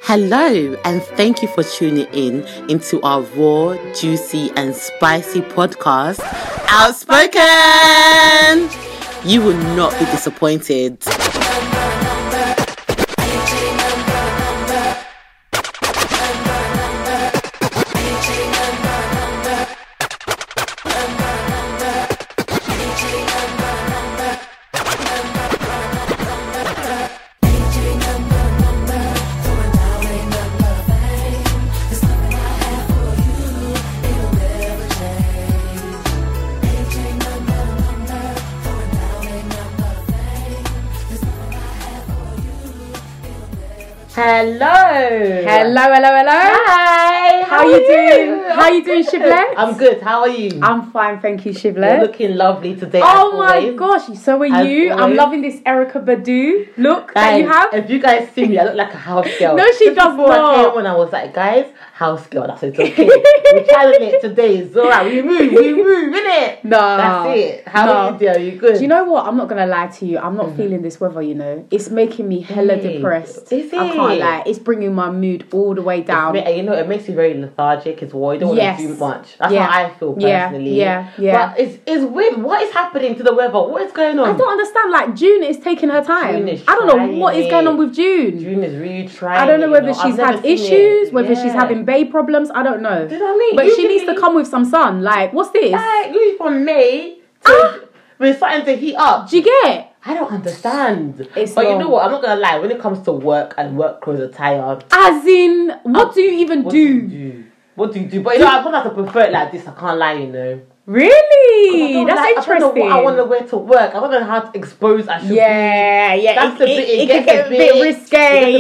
Hello, and thank you for tuning in into our raw, juicy, and spicy podcast, Outspoken. You will not be disappointed. Hello. Hi. How you doing? How you doing, Shivlet? I'm good. How are you? I'm fine, thank you, Shivlet. You're looking lovely today. Oh my gosh, so are you? Always. I'm loving this Erykah Badu look that you have. If you guys see me, I look like a house girl. No, she Just does before I not. came when I was like, guys, house girl. That's it's okay. We're channeling it today. It's alright. We move, innit? No. That's it. How are you doing? Are you good? Do you know what? I'm not gonna lie to you. I'm not feeling this weather, you know. It's making me hella depressed. Is it? I can't lie. It's bringing my mood all the way down. You know, it makes you very lethargic as well. You don't want to do much. That's how I feel personally. Yeah. But it's weird. What is happening to the weather? What is going on? I don't understand. Like, June is taking her time. June is I don't know what is going on with June. June is really trying. I don't know whether she's had issues, whether she's having babe problems. I don't know. Do you know what I mean? But she needs to come with some sun. Like, what's this? Like, usually from May to we're starting to heat up. Do you get? I don't understand. It's but long. you know what? I'm not gonna lie. When it comes to work and work clothes attire, As in, what do you even do? What do you do? But you know, I'm gonna have to prefer it like this. I can't lie. You know. Really? That's interesting. I don't know what I want to wear to work. I don't know how to expose I should be. Yeah. That's the bit. It can get a bit risque.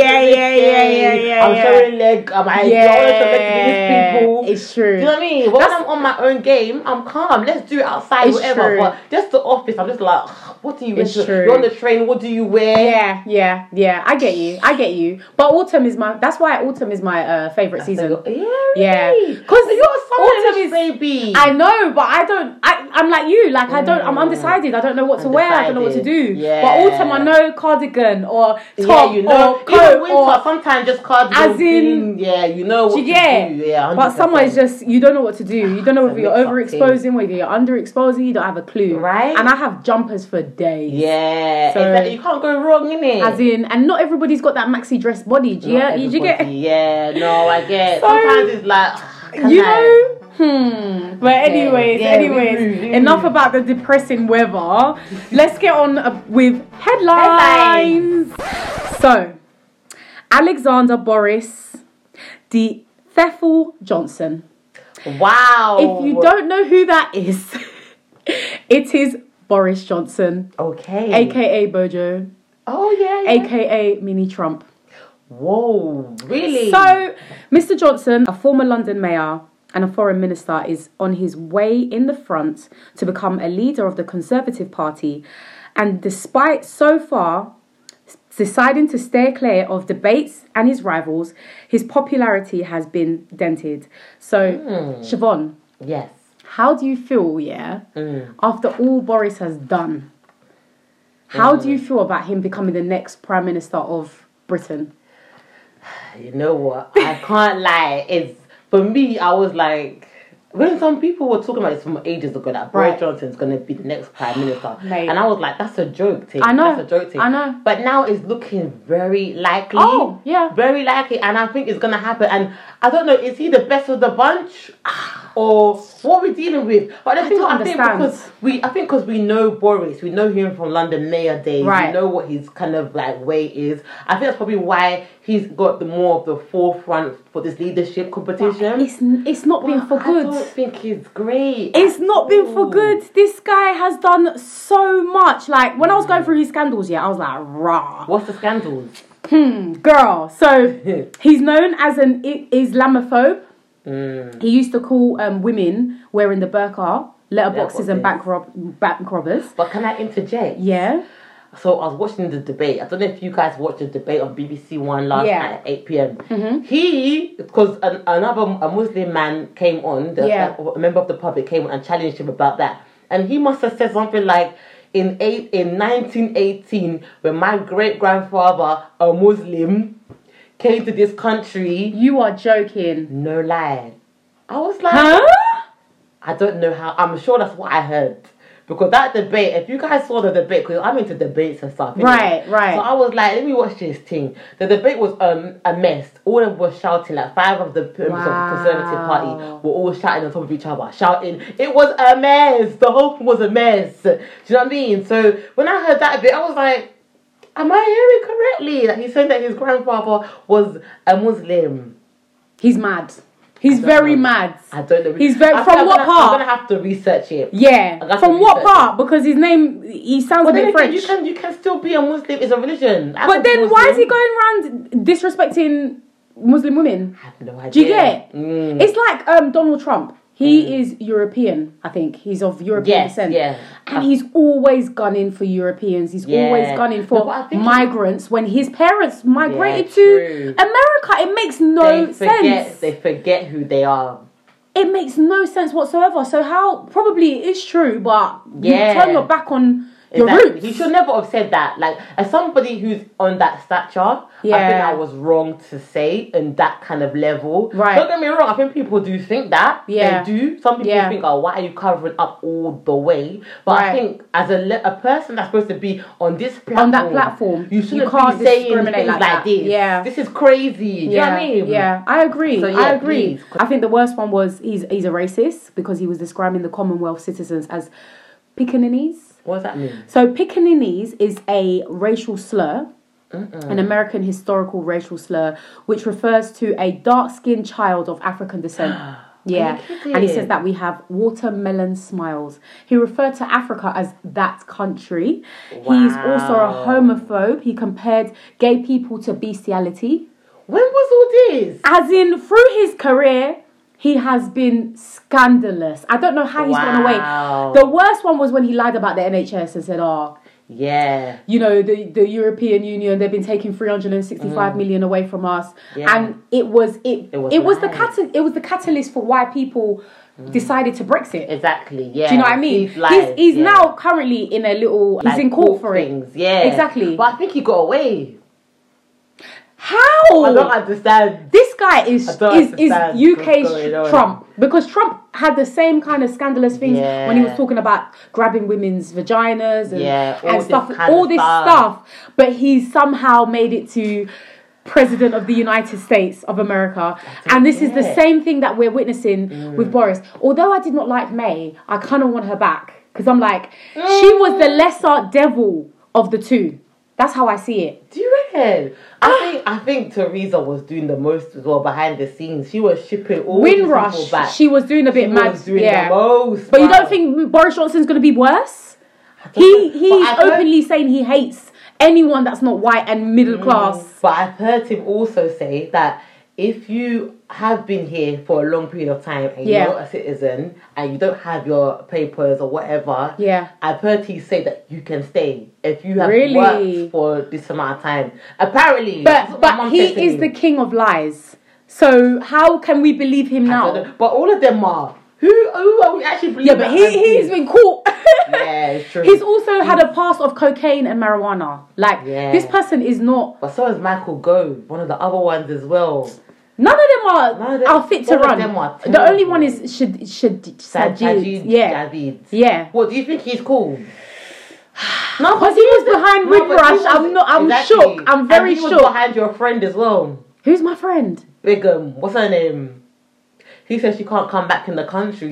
Yeah. I'm showing leg. I don't want to make people. It's true. Do you know what I mean? But when I'm on my own game, I'm calm. Let's do it outside, It's whatever. true. But just the office, I'm just like, what do you wear? It's true. You're on the train. What do you wear? Yeah. I get you. But autumn is that's why autumn is my favorite season. Yeah. Because You're a autumn is baby. I know, but I'm like you. Like I'm undecided. I don't know what to wear. I don't know what to do. Yeah. But autumn, I know cardigan or top or coat even winter, or sometimes just cardigan. as in, you know what do you get? to do. Yeah, 100%. But summer is just you don't know what to do. You don't know whether you're mix-up overexposing, whether you're underexposing. You don't have a clue, right? And I have jumpers for days. Yeah, So- exactly. You can't go wrong, innit? As in, and not everybody's got that maxi dress body. Do you get? Yeah, no, I get. So- Sometimes it's like, You know. But anyways, we enough about the depressing weather. Let's get on with headlines. So, Alexander Boris de Pfeffel Johnson. Wow. If you don't know who that is, it is Boris Johnson, okay, aka Bojo, yeah. aka Mini Trump. Whoa, really? So, Mr. Johnson, a former London mayor and a foreign minister, is on his way in the front to become a leader of the Conservative Party. And despite so far deciding to steer clear of debates and his rivals, his popularity has been dented. So, Siobhan, yes. how do you feel, after all Boris has done? How do you feel about him becoming the next Prime Minister of Britain? You know what? I can't lie. For me, I was like, when some people were talking about this from ages ago, that Boris Johnson's going to be the next Prime Minister. Mate. And I was like, that's a joke thing. I know. That's a joke thing. I know. But now it's looking very likely. Oh, yeah. Very likely. And I think it's going to happen. And I don't know, is he the best of the bunch? Or what are we dealing with? But I think because we know Boris, we know him from London Mayor days, we know what his kind of like way is. I think that's probably why he's got the more of the forefront for this leadership competition. It's not been for good. I don't think he's great. It's not been for good. This guy has done so much. Like when I was going through his scandals, I was like, rah. What's the scandals? Girl. So he's known as an Islamophobe. He used to call women wearing the burqa letterboxes and bank robbers. But can I interject? Yeah. So I was watching the debate. I don't know if you guys watched the debate on BBC One last night at 8 p.m. He, because a Muslim man came on, a member of the public came on and challenged him about that. And he must have said something like, in 1918, when my great-grandfather, a Muslim, came to this country. You are joking. No lie. I was like, Huh? I don't know how. I'm sure that's what I heard. Because that debate, if you guys saw the debate, because I'm into debates and stuff. Right. So I was like, let me watch this thing. The debate was a mess. All of them were shouting, like 5 of the members of the Conservative Party were all shouting on top of each other. Shouting. It was a mess. The whole thing was a mess. Do you know what I mean? So when I heard that bit, I was like, am I hearing correctly? Like he's saying that his grandfather was a Muslim. He's mad. He's very mad. I don't know. He's very... From what part? I'm going to have to research it. Yeah. From what part? Because his name... He sounds a bit French. You can still be a Muslim. It's a religion. But then why is he going around disrespecting Muslim women? I have no idea. Do you get it? It's like Donald Trump. He is European, I think. He's of European descent. Yeah. And he's always gunning for Europeans. He's always gunning for migrants. When his parents migrated to America, it makes no sense. They forget who they are. It makes no sense whatsoever. So how... Probably it is true, but you turn your back on your roots. He should never have said that. Like, as somebody who's on that stature, I think I was wrong to say in that kind of level. Right. Don't get me wrong, I think people do think that. Yeah. They do. Some people think, oh, why are you covering up all the way? But I think as a person that's supposed to be on this platform... On that platform. You can't be saying things like this. Yeah. This is crazy. Do you know what I mean? Yeah, I agree. So, I agree. Please. I think the worst one was he's a racist because he was describing the Commonwealth citizens as pickaninnies. What does that mean? So pickaninnies is a racial slur, an American historical racial slur, which refers to a dark-skinned child of African descent. Yeah, and he says that we have watermelon smiles. He referred to Africa as that country. Wow. He's also a homophobe. He compared gay people to bestiality. When was all this? As in, through his career... He has been scandalous. I don't know how he's gone away. The worst one was when he lied about the NHS and said, you know, the European Union, they've been taking 365 million away from us. Yeah. And it was the catalyst for why people decided to Brexit. Exactly, yeah. Do you know what I mean? He's now currently in a little... He's in court for it. Yeah. Exactly. But I think he got away. How? I don't understand. This guy is UK's Trump. Because Trump had the same kind of scandalous things when he was talking about grabbing women's vaginas and stuff. All this stuff. But he's somehow made it to President of the United States of America. And this is the same thing that we're witnessing with Boris. Although I did not like May, I kind of want her back. Because I'm like, she was the lesser devil of the two. That's how I see it. Do you reckon? I think Theresa was doing the most as well behind the scenes. She was shipping all Windrush, people back. She was doing a bit mad. Was doing the most. But you don't think Boris Johnson's going to be worse? He's openly saying he hates anyone that's not white and middle class. But I've heard him also say that if you have been here for a long period of time and you're not a citizen and you don't have your papers or whatever, I've heard he say that you can stay if you have worked for this amount of time. Apparently, but he is the king of lies. So how can we believe him now? But all of them are. Who are we actually believing? Yeah, but he's been caught. Yeah, it's true. He's also had a past of cocaine and marijuana. Like, this person is not... But so is Michael Gove, one of the other ones as well. None of them are fit to run. The only one is Sajid. Yeah. What, do you think he's cool? No, because he was behind Windrush. I'm shook. I'm very shook. He was behind your friend as well. Who's my friend? Bigham. What's her name? He said she can't come back in the country.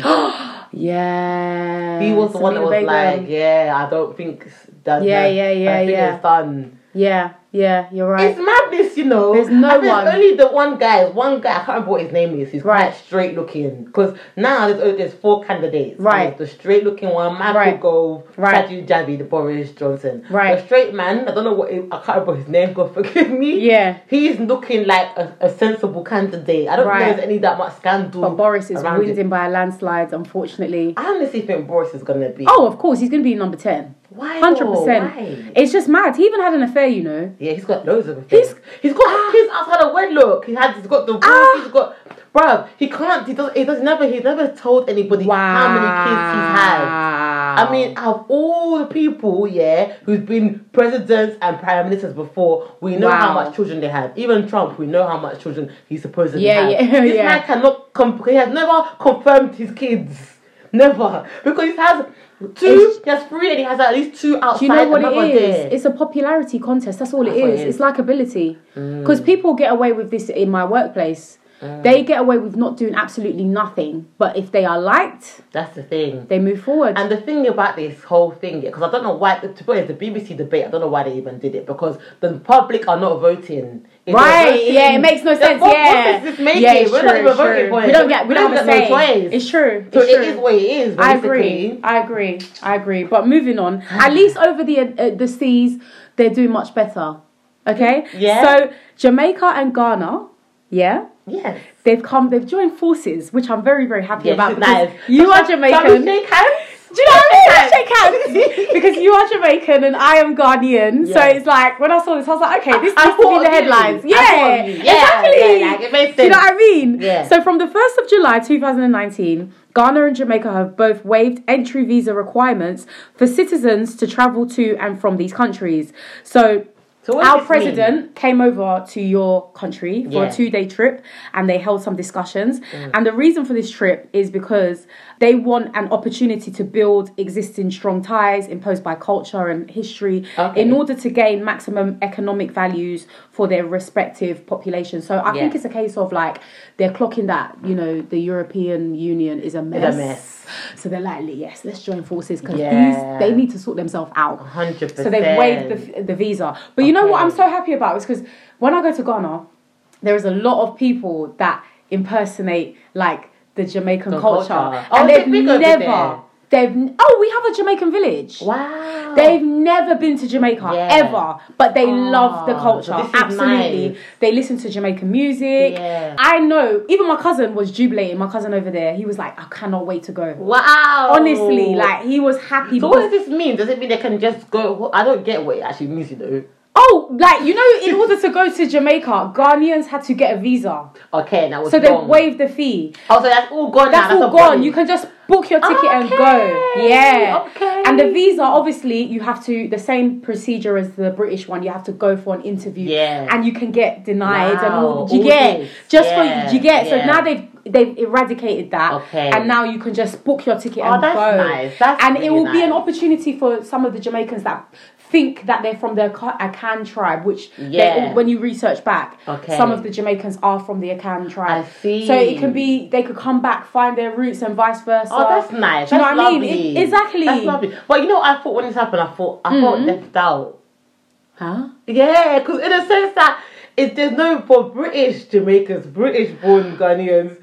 Yeah. He was the one that was like, I don't think that. It's done. Yeah, you're right. It's madness, you know. There's no one. Only the one guy, I can't remember what his name is. He's quite straight looking. Because now there's 4 candidates. Right. The straight looking one, Michael Gove, Sajid Javid, the Boris Johnson. Right. The straight man, I don't know I can't remember his name, God forgive me. Yeah. He's looking like a sensible candidate. I don't know if there's any that much scandal. But Boris is winning by a landslide, unfortunately. I honestly think Boris is going to be. Oh, of course, he's going to be number 10. Why? 100%. Why? It's just mad. He even had an affair, you know. Yeah, he's got loads of affairs. He's got kids outside of wedlock. He's got divorce. He's got Bruv, he's never told anybody how many kids he's had. I mean, out of all the people, who's been presidents and prime ministers before, we know how much children they had. Even Trump, we know how much children he supposedly had. This man cannot he has never confirmed his kids. Never. Because he has 2, he has 3, and he has at least 2 outside. Do you know what it is? It's a popularity contest. That's all it is. It's likability. Because people get away with this in my workplace. They get away with not doing absolutely nothing, but if they are liked, that's the thing. They move forward. And the thing about this whole thing, because I don't know why, to be honest, the BBC debate, I don't know why they even did it, because the public are not voting. It makes no sense. What does this make it? We're not even voting for it. We don't have a say. No choice. It's true. So it is what it is. Basically. I agree. But moving on, at least over the seas, they're doing much better. Okay. Yeah. So Jamaica and Ghana. Yeah. Yes. They've joined forces, which I'm very, very happy about. Nice. You are Jamaican. Shall we shake hands? Do you know what I mean? Let's shake hands. Because you are Jamaican and I am Ghanaian. Yeah. So it's like, when I saw this, I was like, okay, this needs to be the headlines. Yeah, exactly. Yeah, it makes sense. Do you know what I mean? Yeah. So from the 1st of July 2019, Ghana and Jamaica have both waived entry visa requirements for citizens to travel to and from these countries. So our president came over to your country for a 2-day trip, and they held some discussions. And the reason for this trip is because they want an opportunity to build existing strong ties imposed by culture and history in order to gain maximum economic values for their respective populations. So I think it's a case of like they're clocking that, the European Union is a mess. It's a mess. So they're like, yes, let's join forces because they need to sort themselves out. 100%. So they've waived the visa. But you know what I'm so happy about is because when I go to Ghana, there is a lot of people that impersonate like the Jamaican culture. And they've never... we have a Jamaican village. Wow. They've never been to Jamaica ever, but they love the culture. Absolutely. Nice. They listen to Jamaican music. Yeah. I know, even my cousin was jubilating. My cousin over there, he was like, I cannot wait to go. Wow. Honestly, like he was happy. So what does this mean? Does it mean they can just go? I don't get what it actually means, Oh, like, in order to go to Jamaica, Ghanaians had to get a visa. Okay, that was so they waived the fee. Oh, so that's all gone now. That's all gone. You can just book your ticket and go. Yeah. Okay. And the visa, obviously, you have to, the same procedure as the British one, you have to go for an interview. Yeah. And you can get denied and all. So now they've eradicated that. Okay. And now you can just book your ticket and that's go. Nice. That's and really it will be an nice. Opportunity for some of the Jamaicans that think that they're from the Akan tribe, which when you research back, some of the Jamaicans are from the Akan tribe. I see. So it can be, they could come back, find their roots and vice versa. Oh, that's nice. Do you know that's what I lovely. mean? Exactly. That's lovely. But I thought when this happened, I felt left out. Huh? Yeah, because in a sense that there's no, for British Jamaicans, British born Ghanaians.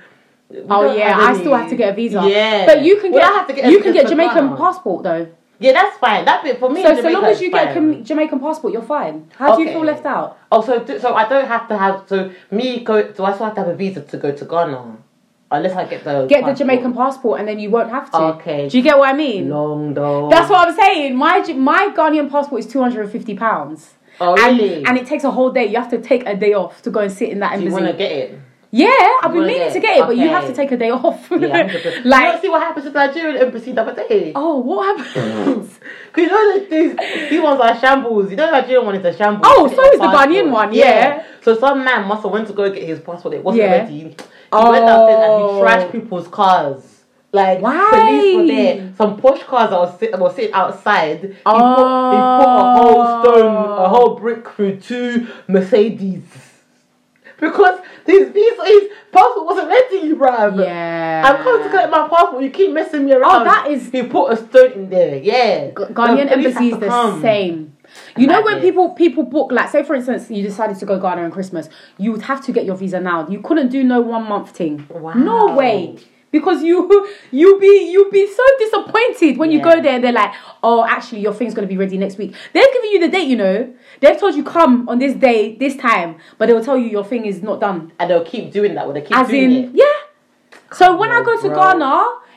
I still have to get a visa. Yeah. But you can get a Jamaican passport though. Yeah, that's fine. That bit for me. So long as you get a Jamaican passport, you're fine. How do you feel left out? Oh, so I don't have to have. So I still have to have a visa to go to Ghana, unless I get the Jamaican passport, and then you won't have to. Okay. Do you get what I mean? Long though. That's what I'm saying. My Ghanaian passport is £250. Oh really? And it takes a whole day. You have to take a day off to go and sit in that embassy. Do you want to get it? Yeah, I've been meaning to get it, but you have to take a day off. Yeah, like, see what happens to the Nigerian embassy the other day. Oh, what happens? Because these ones are shambles. The Nigerian one is a shambles. Oh, so is the Ghanaian one, yeah. So some man must have went to go get his passport. It wasn't ready. He went downstairs and he trashed people's cars. Like, police were there. Some posh cars that were sitting outside. He put a whole whole brick through 2 Mercedes. Because his passport wasn't ready, bruv. Yeah. I'm coming to collect my passport. You keep messing me around. Oh, that is... He put a stone in there. Yeah. Ghanaian embassy is the same. You know when people book, like, say for instance, you decided to go Ghana on Christmas, you would have to get your visa now. You couldn't do no 1 month thing. Wow. No way. Because you'll be so disappointed when you go there and they're like, oh, actually your thing's gonna be ready next week. They've given you the date, They've told you come on this day, this time, but they'll tell you your thing is not done. And they'll keep doing that. They'll keep doing it. Yeah. So when I go to Ghana,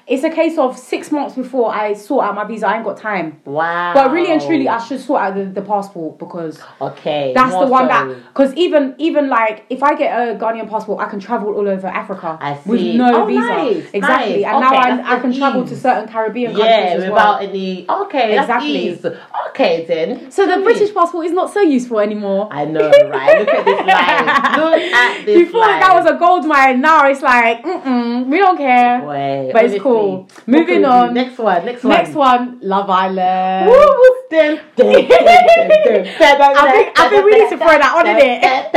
it's a case of 6 months before I sort out my visa. I ain't got time. Wow. But really and truly, I should sort out the passport because okay, that's the one that because even like if I get a Ghanaian passport, I can travel all over Africa with no visa. Nice, exactly, and now I can travel to certain Caribbean countries as without well. any. Okay, exactly. Okay, then. So the British passport is not so useful anymore. I know, right? Look at this line. Look at this. Before that was a gold mine. Now it's like, we don't care. Wait, but it's cool. Moving on. Next one. Love Island. Woo! I think we need to throw that on, innit?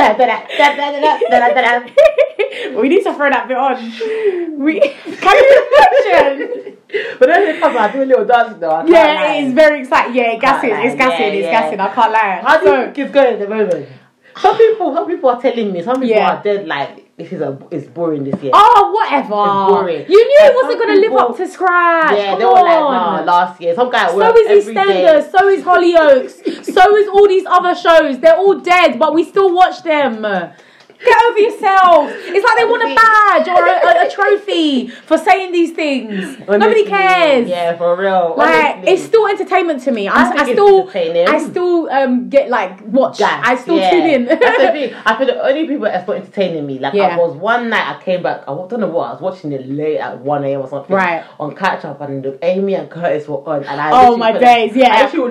We need to throw that bit on. Can you imagine? But then it comes out, do a little dance though. Yeah, it is very exciting. Yeah, it's gassing. I can't lie. How do you think it's going at the moment? Some people are telling me. Some people are dead. Like it's boring this year. Oh, whatever. It's boring. You knew it wasn't going to live up to scratch. Yeah, Come they were like, nah, last year. Some guy so is EastEnders. So is Hollyoaks. So is all these other shows. They're all dead, but we still watch them. Get over yourselves. It's like they want a badge or a trophy for saying these things. Honestly, nobody cares. Yeah, for real. Like honestly. It's still entertainment to me. I still get like watch. I still tune in. That's the thing. I feel the only people that's not entertaining me. Like I was one night I came back. I don't know what I was watching it late at 1 a.m. or something. Right. On catch up and Amy and Curtis were on and I. My days. I was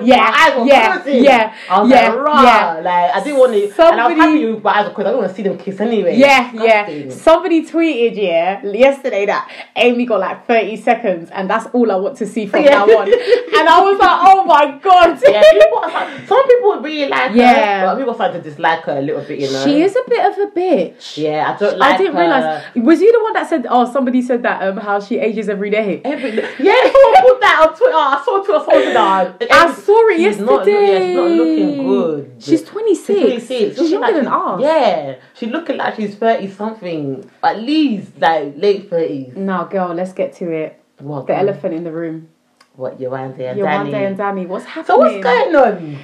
like, raw. Like I didn't want to. And I was happy with my eyes because I don't want to see them kiss anyway. Yeah. Somebody tweeted yesterday that Amy got like 30 seconds and that's all I want to see from now on. And I was like, oh my god. Yeah, some people really like her, but people started to dislike her a little bit, you know. She is a bit of a bitch. Yeah, I didn't realise. Was you the one that said, somebody said that how she ages every day? Yeah, someone put that on Twitter. I saw Twitter. I saw it yesterday. She's not looking good. She's 26. She's younger than us. Yeah, she's looking like she's 30 something, at least like late 30s. No, girl, let's get to it. What? The elephant in the room. What, Yewande and Danny? What's happening? So what's going on?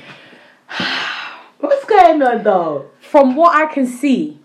What's going on though? From what I can see,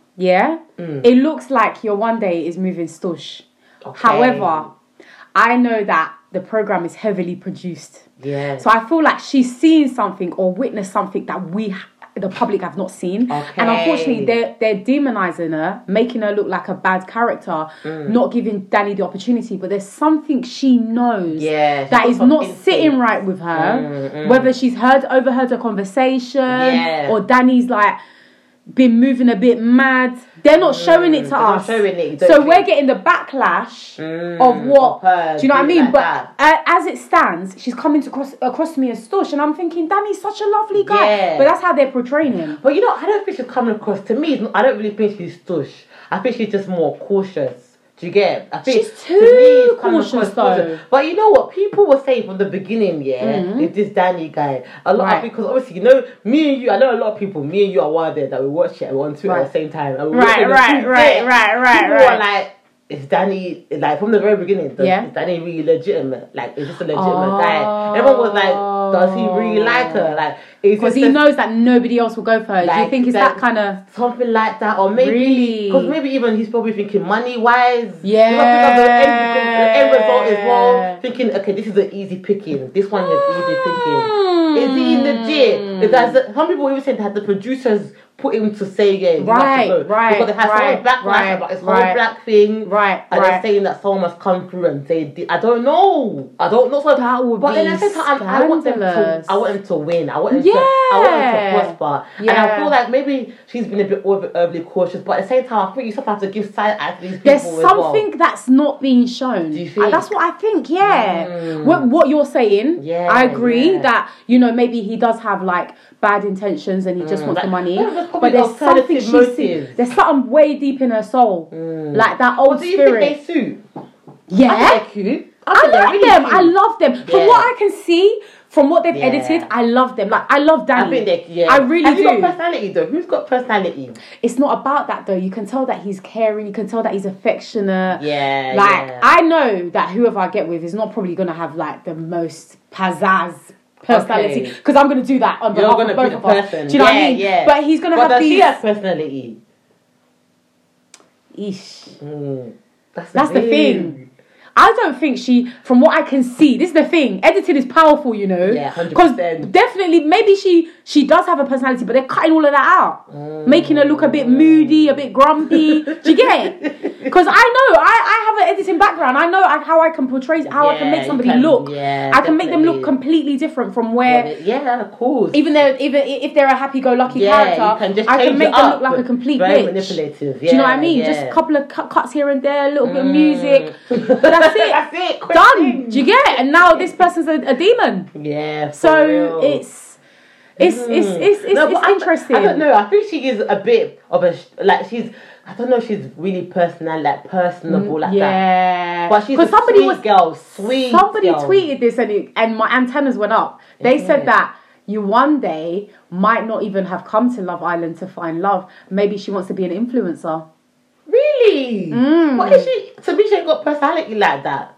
it looks like Yewande is moving stush. Okay. However, I know that the program is heavily produced. Yeah. So I feel like she's seen something or witnessed something that the public have not seen. Okay. And unfortunately, they're demonizing her, making her look like a bad character, not giving Danny the opportunity. But there's something she knows that is not sitting right with her. Whether she's overheard a conversation or Danny's like been moving a bit mad. They're not showing it to us. So we're getting the backlash of what. Do you know what I mean? But as it stands, she's coming across to me as stush, and I'm thinking, Danny's such a lovely guy. Yeah. But that's how they're portraying him. But I don't think she's coming across to me. I don't really think she's stush. I think she's just more cautious. Do you get? I think she's too cautious though. But you know what? People were saying from the beginning, with this Danny guy, a lot because obviously me and you. I know a lot of people. Me and you are one there that we watch it on Twitter at the same time. And right. People were like, is Danny like from the very beginning? Is Danny really legitimate? Like, is this a legitimate guy? Everyone was like, does he really like her? Like, because he knows that nobody else will go for her. Like, do you think it's that kind of something like that, or maybe because maybe even he's probably thinking money wise. Yeah. The end result is well thinking, okay, this is an easy picking. This one is easy picking. Is he legit? Because some people even said that the producers put him to say right, because they had someone backlash about his whole black thing, and they're saying that someone must come through and say, I don't know. So that would but be then at the same time, I want them to win. I want them to prosper. Yeah. And I feel like maybe she's been a bit overly cautious, but at the same time, I think you sometimes have to give side eye to these people. There's something that's not being shown. Do you think? That's what I think. What you're saying, I agree that maybe he does have like bad intentions and he just wants the money. But there's something there's something way deep in her soul, like that old spirit. Do you think they suit? Yeah, I think they're cute. I like them. Cute. I love them. Yeah. From what I can see, from what they've edited, I love them. Like I love Danny. I think I really do. Who's got personality though? Who's got personality? It's not about that though. You can tell that he's caring. You can tell that he's affectionate. Yeah. Like I know that whoever I get with is not probably gonna have like the most pizzazz personality, because I'm going to do that on behalf of both of us. Do you know what I mean? Yeah. But he's going to have these... Does he have personality? Eesh. That's the thing. I don't think from what I can see, this is the thing, editing is powerful, you know. Yeah, 100%. Because definitely, maybe she does have a personality, but they're cutting all of that out. Making her look a bit moody, a bit grumpy. Do you get it? Because I know, I have an editing background. I know how I can portray, how I can make somebody look. Yeah, I can make them look completely different from where... Yeah, of course. Even if they're a happy-go-lucky character, I can make them look like a complete very bitch. Manipulative. Do you know what I mean? Just a couple of cuts here and there, a little bit of music. But that's it. That's it. Done. Do you get it? And now this person's a demon. Yeah. So real. it's interesting. I don't know. I think she is a bit of a she's. I don't know if she's really personable like that. Yeah. But she's sweet girl. Somebody tweeted this and my antennas went up. They said that you one day might not even have come to Love Island to find love. Maybe she wants to be an influencer. Really? What is she? To me, she ain't got personality like that.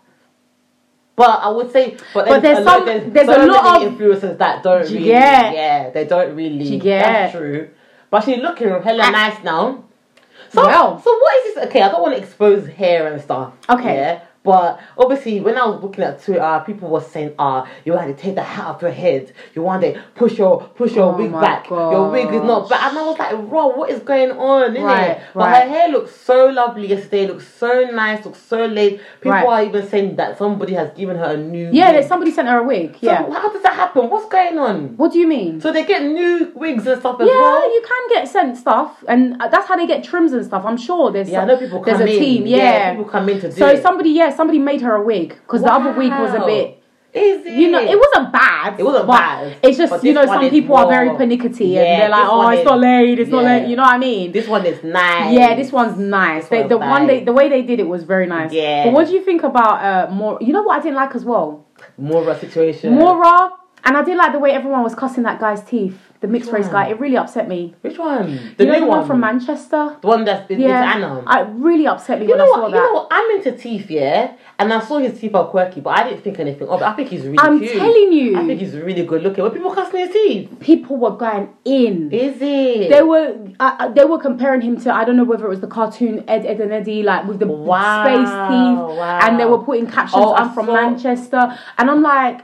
But I would say, there's a lot of influencers that don't really. Yeah, they don't really. That's true. But she's looking hella nice now. So what is this? Okay, I don't want to expose hair and stuff. Okay. Yeah? But obviously, when I was looking at Twitter, people were saying, you want to take the hat off your head. You want to push your wig back. Gosh. Your wig is not back. And I was like, bro, what is going on? Innit? But her hair looks so lovely yesterday. It looks so nice. Looks so laid. People are even saying that somebody has given her a new wig. Somebody sent her a wig. So how does that happen? What's going on? What do you mean? So they get new wigs and stuff as well? Yeah, you can get sent stuff. And that's how they get trims and stuff. I'm sure there's I know people come there's a team. Yeah, people come in to do it. Somebody made her a wig because the other wig was a bit. Is it? You know, it wasn't bad. It wasn't bad. It's just, some people are very pernickety and they're like, it's not laid, it's not laid. You know what I mean? This one is nice. Yeah, this one's nice. The way they did it was very nice. Yeah. But what do you think about Mora? You know what I didn't like as well? Mora situation. Mora, and I didn't like the way everyone was cussing that guy's teeth. The mixed race guy, it really upset me. Which one? The new one from Manchester. The one that's into Anna. It really upset me when I saw that. You know what? I'm into teeth, and I saw his teeth are quirky, but I didn't think anything of it. I think he's really cute. I'm telling you. I think he's really good looking. Were people cussing his teeth? People were going in. Is it? They were comparing him to, I don't know whether it was the cartoon Ed, Ed and Eddie, like with the space teeth. Wow. And they were putting captions, I'm from Manchester. And I'm like,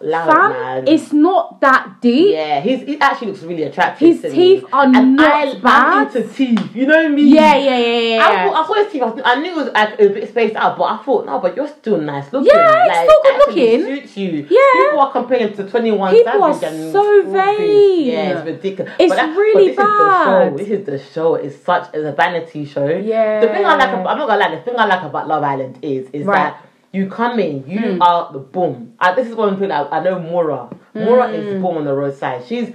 fam, it's not that deep. Yeah, he actually looks really attractive. His teeth are not bad. I'm into teeth, you know me. Yeah. I saw his teeth. I knew it was like a bit spaced out, but I thought, no, but you're still nice looking. Yeah, it's still good looking. Suits you. Yeah. People are comparing to 21 People Savage. Are so vain. Yeah, it's ridiculous. It's really bad. This is the show. It's a vanity show. Yeah. The thing I like, I'm not gonna lie. The thing I like about Love Island is that. You come in, you are the boom. This is one thing I know Mora. Mora is the boom on the roadside. She's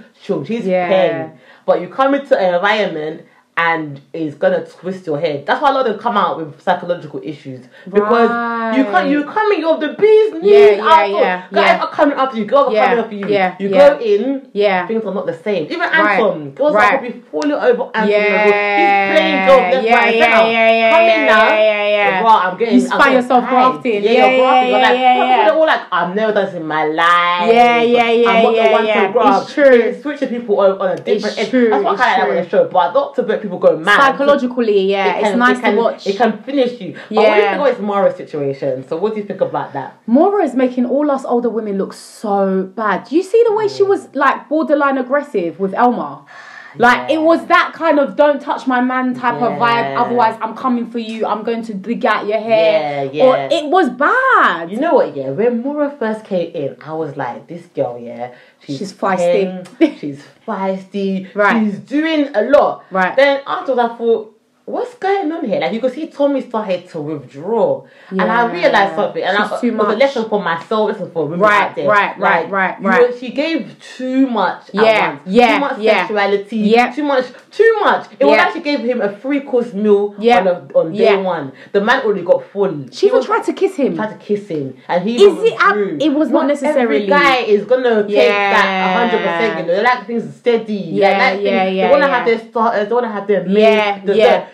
pen. But you come into an environment and it's gonna twist your head. That's why a lot of them come out with psychological issues. Because you come in, you're the bee's knees. Guys are coming after you, girls are coming after you. You go in, things are not the same. Even Anton, girls are probably falling over Anton. He's playing girls left, right, center. Come in now. Bro, I'm getting. You find yourself grafting. You're grafting. They're all like, I've never done this in my life. I'm not the one to grab. It's true. It's switching people on a different end. That's what I like about the show. But not to make people go mad. Psychologically, it's nice to watch. It can finish you. But what do you think about Mora's situation? So what do you think about that? Mora is making all us older women look so bad. Do you see the way she was like borderline aggressive with Elma? Like it was that kind of don't touch my man type of vibe. Otherwise, I'm coming for you. I'm going to dig out your hair. Or it was bad. You know what? When Mora first came in, I was like, this girl, she's feisty. She's feisty. She's doing a lot. Then after that, I thought, what's going on here? Like you could see Tommy started to withdraw, and I realized something. And it was a lesson for myself. Lesson for women out there. Right. She gave too much. Too much sexuality. Too much. It was actually gave him a 3-course meal on day one. The man already got full. She even tried to kiss him. And he it was not necessarily. Every guy is gonna take that 100%. You know, they like things steady. They want to have their starters. They want to have their main.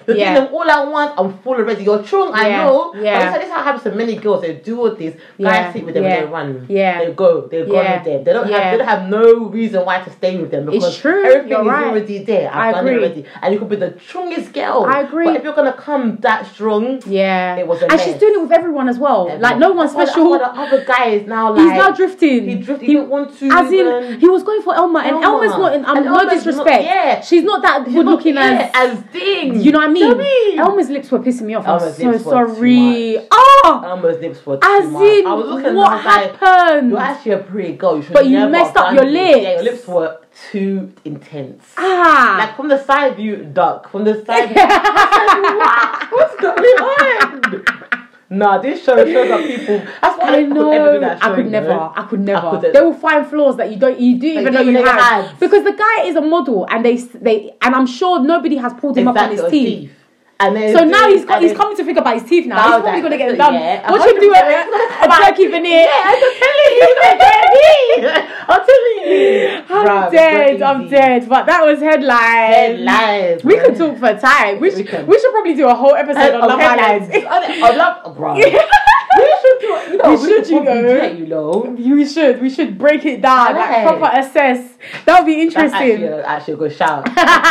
You're doing them all at once. I'm full already. You're strong, I know. Yeah. But this is how happens to many girls. They do all this. Guys sleep with them and they run. Yeah. They go. They're gone with them. They don't have no reason why to stay with them because it's true. everything is already there. I've done it already. And you could be the strongest girl. I agree. But if you're gonna come that strong, it was a mess. And she's doing it with everyone as well. Like no one special. The other guy is now like he's now drifting. He didn't want to. As in, he was going for Elma, and Elma's not in. No disrespect. She's not that good looking as things. You know what I mean? Elma's lips were pissing me off. I'm so sorry. Elma's lips were as too much. in, I was looking what happened? You're actually a pretty girl. But you messed up your lips. Yeah, your lips were too intense. Like from the side view, duck. From the side view. What's going on? Nah, this shows that people. That's why I know. Ever do that show, I could never. They will find flaws that you don't even know you had. Because the guy is a model, and they and I'm sure nobody has pulled him up on his teeth. And then so now he's coming to think about his teeth now. He's probably gonna get them done. Watch him do a turkey veneer. Yeah, I'm telling you. I'm dead. But that was headlines. We could talk for time. We should probably do a whole episode on Love Island. On Love, bro. We should break it down, like proper assess. That would be interesting. That's actually a good shout.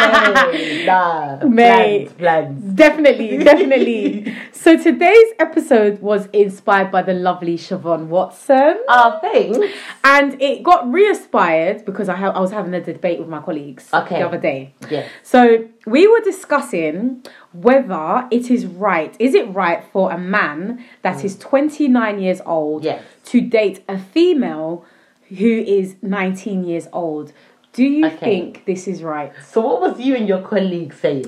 Plans. Definitely. So today's episode was inspired by the lovely Siobhan Watson. Thanks. And it got re-inspired because I was having a debate with my colleagues the other day. Yeah. So we were discussing whether it is right for a man that is 29 years old to date a female who is 19 years old. Do you think this is right? So what was you and your colleague saying?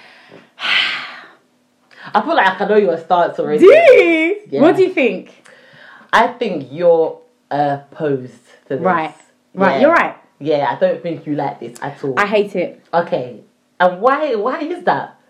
I feel like I know your stance already. Do you? Yeah. What do you think? I think you're opposed to this. Right, you're right. Yeah, I don't think you like this at all. I hate it. Okay. And why is that?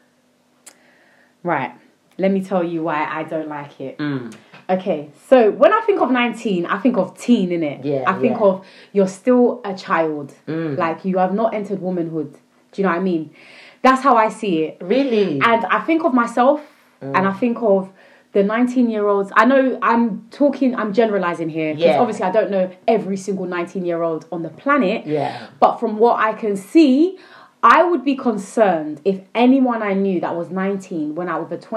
Right. Let me tell you why I don't like it. Okay, so when I think of 19, I think of teen, innit? Yeah. I think of you're still a child. Like you have not entered womanhood. Do you know what I mean? That's how I see it. Really? And I think of myself and I think of the 19-year-olds. I know I'm generalising here. Because obviously I don't know every single 19-year-old on the planet. Yeah. But from what I can see, I would be concerned if anyone I knew that was 19 went out with a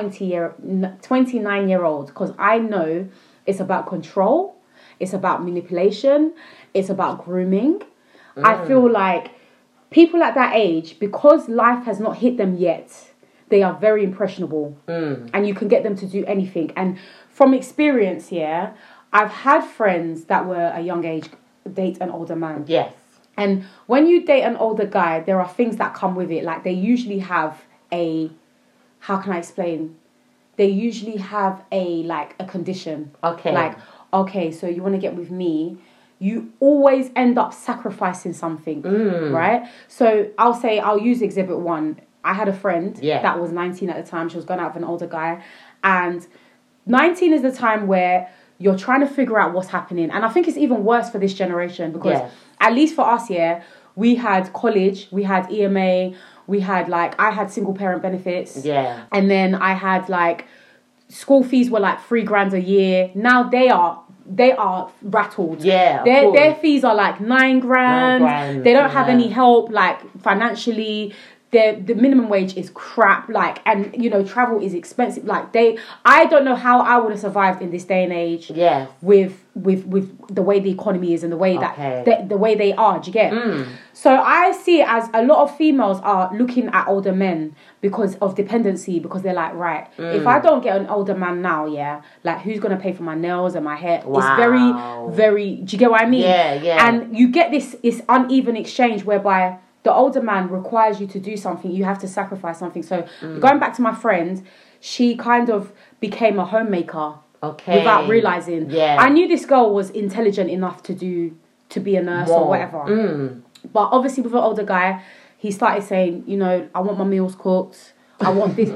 29-year-old. Because I know it's about control. It's about manipulation. It's about grooming. I feel like people at that age, because life has not hit them yet, they are very impressionable. And you can get them to do anything. And from experience, I've had friends that were a young age date an older man. Yes. And when you date an older guy, there are things that come with it. Like they usually have how can I explain? They usually have a condition. Okay. Like, okay, so you want to get with me, you always end up sacrificing something, right? So I'll use exhibit 1. I had a friend that was 19 at the time. She was going out with an older guy. And 19 is the time where you're trying to figure out what's happening. And I think it's even worse for this generation because at least for us, we had college, we had EMA, we had I had single parent benefits. Yeah. And then I had school fees were $3,000 a year. Now they are rattled. Yeah. Their fees are $9,000. They don't have any help financially. The minimum wage is crap, and travel is expensive. I don't know how I would have survived in this day and age. Yeah. With the way the economy is and the way that the way they are. Do you get? So I see it as a lot of females are looking at older men because of dependency, because they're right, if I don't get an older man now, who's gonna pay for my nails and my hair? Wow. It's very, very. Do you get what I mean? Yeah. And you get this uneven exchange whereby the older man requires you to do something. You have to sacrifice something. So going back to my friend, she kind of became a homemaker without realizing. Yeah. I knew this girl was intelligent enough to be a nurse or whatever. But obviously with an older guy, he started saying, I want my meals cooked. I want this.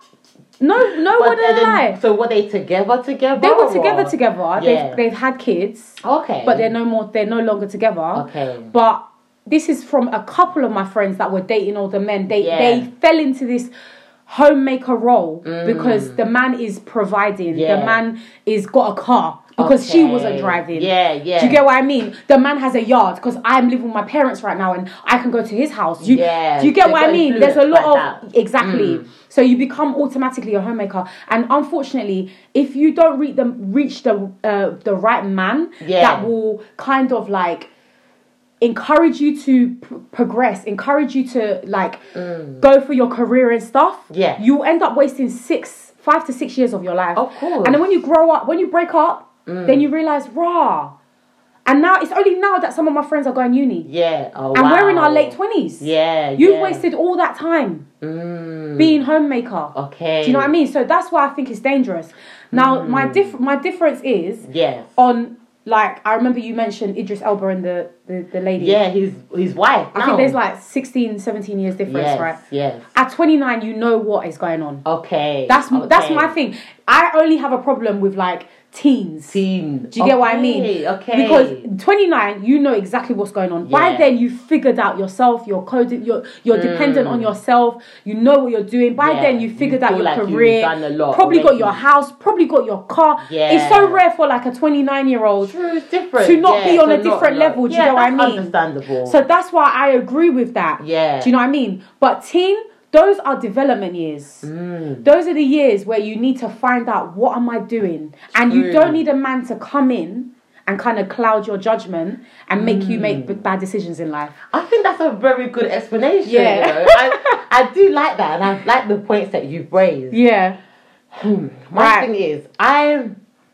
No one lie. So were they together? They were together. Yeah. They've had kids. Okay. But they're no longer together. Okay. But this is from a couple of my friends that were dating older men. They fell into this homemaker role because the man is providing. The man is got a car because she wasn't driving. Yeah. Do you get what I mean? The man has a yard because I'm living with my parents right now and I can go to his house. Do you get what I mean? There's a lot of... Exactly. So you become automatically a homemaker. And unfortunately, if you don't reach the right man that will kind of like encourage you to progress, encourage you to like go for your career and stuff, you end up wasting 5 to 6 years of your life. Of course. And then when you grow up, when you break up, then you realise, and now it's only now that some of my friends are going uni. And we're in our late 20s. You've wasted all that time being homemaker. Do you know what I mean? So that's why I think it's dangerous. Now my difference is on, like, I remember you mentioned Idris Elba and the lady. Yeah, his wife. I think there's like 16, 17 years difference, right? Yes. At 29, you know what is going on. Okay. That's my thing. I only have a problem with like teens. Do you get what I mean? Okay. Because 29, you know exactly what's going on. By then, you figured out yourself. You're coded. You're dependent on yourself. You know what you're doing. By then, you figured out your career. You've done a lot probably already. got your house. Probably got your car. It's so rare for like a 29-year-old to not be on a different level. Do you know what I mean? Understandable. So that's why I agree with that. Do you know what I mean? But teen, those are development years. Those are the years where you need to find out, what am I doing? And you don't need a man to come in and kind of cloud your judgment and make you make bad decisions in life. I think that's a very good explanation. You know? I do like that, and I like the points that you've raised. My thing is, I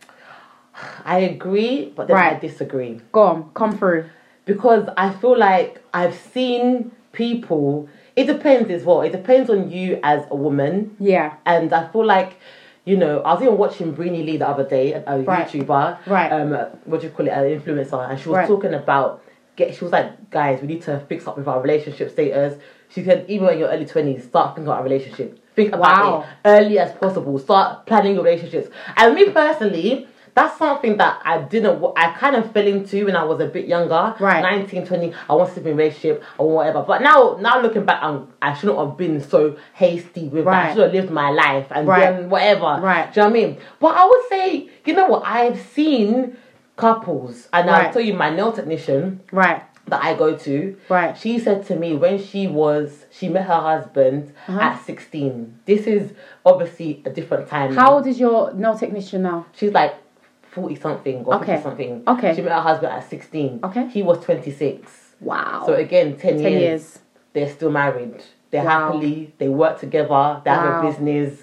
agree, but then I disagree. Go on, come through. Because I feel like I've seen people... It depends as well. It depends on you as a woman. And I feel like, you know, I was even watching Brini Lee the other day, a YouTuber. What do you call it? An influencer. And she was talking about... She was like, guys, we need to fix up with our relationship status. She said, even in your early 20s, start thinking about a relationship. Think about it early as possible. Start planning your relationships. And me personally... That's something that I kind of fell into when I was a bit younger. 19, 20, I want to be in a relationship or whatever. But now looking back, I shouldn't have been so hasty with that. I should have lived my life and then whatever. Do you know what I mean? But I would say, you know what, I've seen couples, and I'll tell you, my nail technician that I go to, she said to me when she met her husband at 16. This is obviously a different time. How old is your nail technician now? She's like 40-something or 50-something. She met her husband at 16. He was 26. Wow. So again, 10 years. They're still married. They're happily. They work together. They have a business.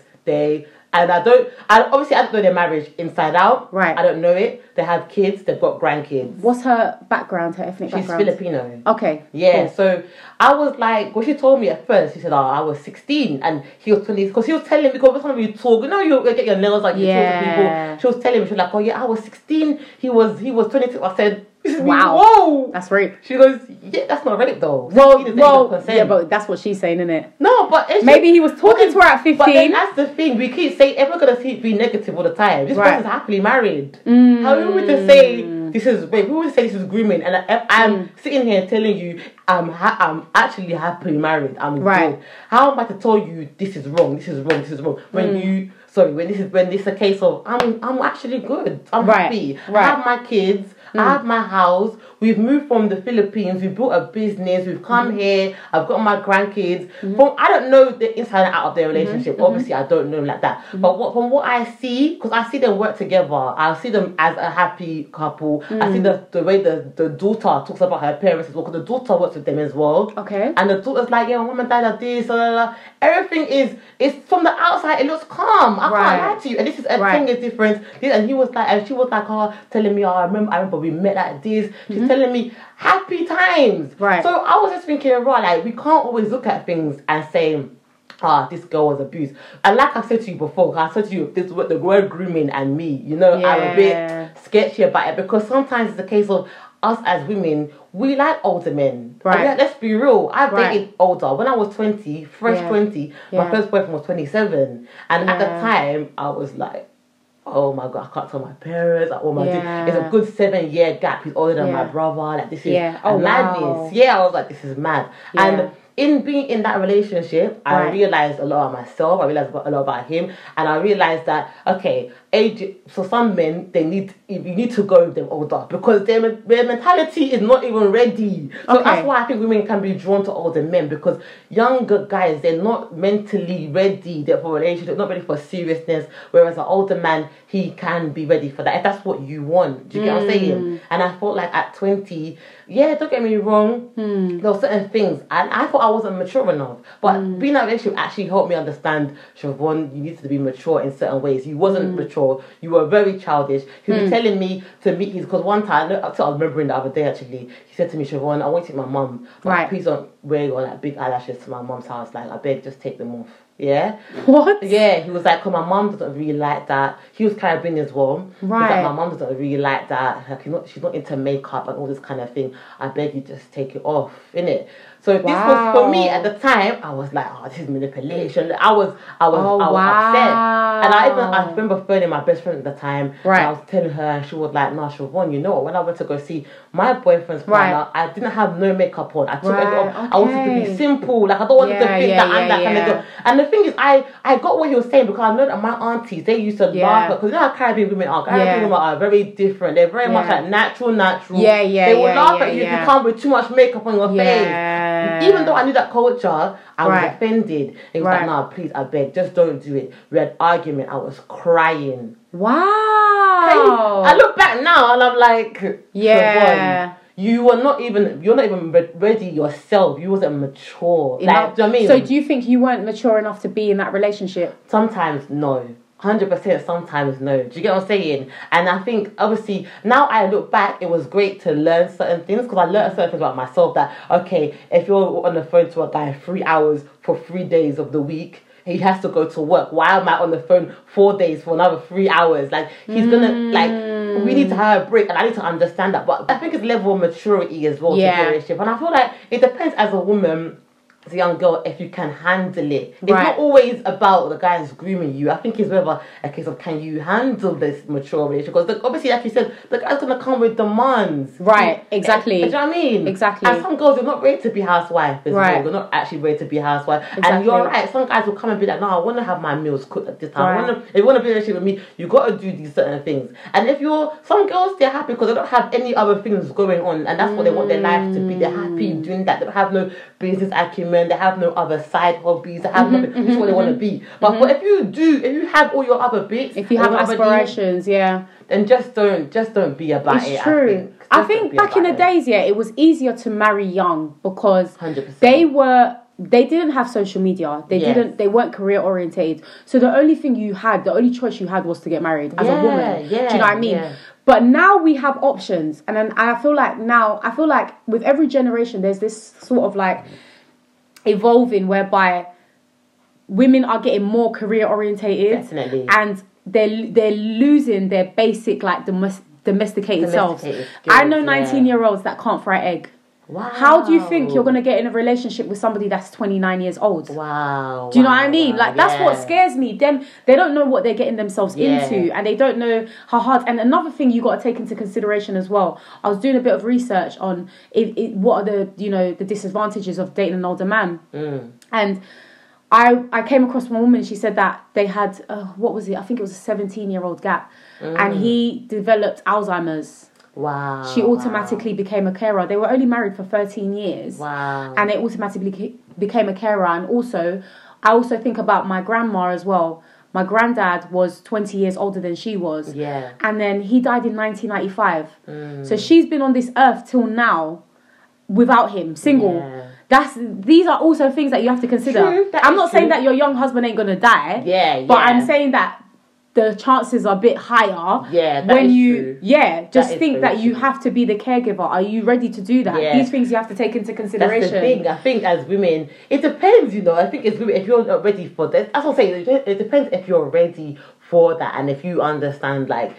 And I don't know their marriage inside out. I don't know it. They have kids. They've got grandkids. What's her background? Her ethnic background? She's Filipino. Cool. So I was like, when she told me at first, she said, I was 16 and he was 20. Because she was telling me, because every time you talk, you know, you get your nails like you talk to people. She was telling me, she was like, oh yeah, I was 16. He was 26. I said, wow. Whoa. That's rape. She goes, yeah, that's not rape though. Well, yeah, but that's what she's saying, isn't it? No, but maybe he was talking to her at 15. But then that's the thing. We keep saying, everyone's going to be negative all the time. This person's happily married. How are we to say this is rape? Who would say this is grooming? And I'm sitting here telling you I'm actually happily married. I'm good. How am I to tell you this is wrong? This is wrong. This is wrong. When this is a case of I'm actually good. I'm happy. I have my kids. I have my house. We've moved from the Philippines. We've built a business. We've come here. I've got my grandkids. I don't know the inside and out of their relationship. Obviously, I don't know like that. But from what I see, because I see them work together, I see them as a happy couple. I see the way the daughter talks about her parents as well, because the daughter works with them as well. And the daughter's like, yeah, my mom and dad are this. Everything is from the outside. It looks calm. I can't lie to you. And this is a thing is different. And he was like, and she was like, telling me, I remember we met like this. She's telling me happy times. So I was just thinking, like, we can't always look at things and say, this girl was abused. And like I said to you before, I said to you, the word grooming and me, you know, I'm a bit sketchy about it, because sometimes it's a case of us as women, we like older men. Let's be real. I've dated older. When I was 20, fresh 20, my first boyfriend was 27. And at the time, I was like, oh my God, I can't tell my parents. Like, oh my God, it's a good 7-year gap. He's older than my brother. Like, this is madness. I was like, this is mad. And in being in that relationship, I realized a lot about myself. I realized a lot about him, and I realized that okay, age. So some men, you need to go with them older because their mentality is not even ready. So that's why I think women can be drawn to older men, because younger guys, they're not mentally ready. They're for relationships, not ready for seriousness. Whereas an older man, he can be ready for that if that's what you want. Do you get what I'm saying? And I felt like at 20, yeah, don't get me wrong, there were certain things, and I thought I wasn't mature enough. But being in that relationship actually helped me understand, Siobhan, you needed to be mature in certain ways. You wasn't mature. You were very childish. He was telling me to meet his, because one time, I was remembering the other day actually, he said to me, Siobhan, I want to meet my mum, but please don't wear your like big eyelashes to my mum's house. Like, I beg, just take them off. Yeah. What? Yeah, he was like, cause my mum doesn't really like that. He was Caribbean as well. Right. Like, my mum doesn't really like that. Like, she's not into makeup and all this kind of thing. I beg you, just take it off, innit? So this was, for me at the time, I was like, oh, this is manipulation. I was upset. And I remember phoning my best friend at the time. Right. And I was telling her, and she was like, no, Siobhan, you know what? When I went to go see my boyfriend's partner, I didn't have no makeup on. I took it off. Okay. I wanted to be simple. Like, I don't want to think that I'm that kind of girl. And the thing is, I got what he was saying, because I know that my aunties, they used to laugh. Because you know how Caribbean women are. Caribbean women are very different. They're very much like natural. They would laugh at you if you come with too much makeup on your face. Even though I knew that culture, I was offended. He was like, no, please, I beg, just don't do it. We had argument. I was crying. Wow. I look back now and I'm like, yeah. You're not even ready yourself. You wasn't mature. Like, do you know what I mean? So do you think you weren't mature enough to be in that relationship? Sometimes, no. 100% sometimes no. Do you get what I'm saying? And I think, obviously, now I look back, it was great to learn certain things, because I learned certain things about myself that, okay, if you're on the phone to a guy 3 hours for 3 days of the week, he has to go to work. Why am I on the phone 4 days for another 3 hours? Like, he's gonna, like, we need to have a break, and I need to understand that. But I think it's level of maturity as well to the relationship. And I feel like it depends as a woman, as a young girl, if you can handle it. It's not always about the guys grooming you. I think it's whether a case of, can you handle this mature relationship? Because obviously, like you said, the guy's going to come with demands. Right, exactly. Do you know what I mean? Exactly. And some girls are not ready to be housewife as well. They're not actually ready to be housewife. Exactly. And you're right, some guys will come and be like, no, I want to have my meals cooked at this time. If you want to be in a relationship with me, you got to do these certain things. And if some girls, they're happy because they don't have any other things going on, and that's what they want their life to be. They're happy doing that. They don't have no business acumen. They have no other side hobbies. They have nothing. This is what they want to be. But if you have all your other bits, if you have aspirations, then just don't be about it. It's true. I think back in the days, it was easier to marry young, because 100%. they didn't have social media. They weren't career orientated. So the only choice you had was to get married as a woman. Do you know what I mean? Yeah. But now we have options, and then I feel like with every generation there's this sort of like evolving whereby women are getting more career orientated. Definitely. And they're losing their basic like domesticated selves. Skills, I know 19-year-olds that can't fry egg. Wow. How do you think you're going to get in a relationship with somebody that's 29 years old? Wow. Do you know what I mean? Like, that's what scares me. They don't know what they're getting themselves into, and they don't know how hard. And another thing you got to take into consideration as well, I was doing a bit of research on what are the disadvantages of dating an older man. And I came across one woman, she said that they had, what was it? I think it was a 17-year-old gap. And he developed Alzheimer's. Wow. She automatically became a carer. They were only married for 13 years. Wow. And they automatically became a carer. And also, I also think about my grandma as well. My granddad was 20 years older than she was. Yeah. And then he died in 1995. So she's been on this earth till now without him, single. Yeah. These are also things that you have to consider. True, I'm not saying that your young husband ain't going to die. Yeah. But I'm saying that the chances are a bit higher. Yeah, when you true. Just think that you have to be the caregiver. Are you ready to do that? These things you have to take into consideration. That's the thing. I think as women, it depends. I think as women, if you're not ready for that, that's what I'm saying. It depends if you're ready for that, and if you understand, like,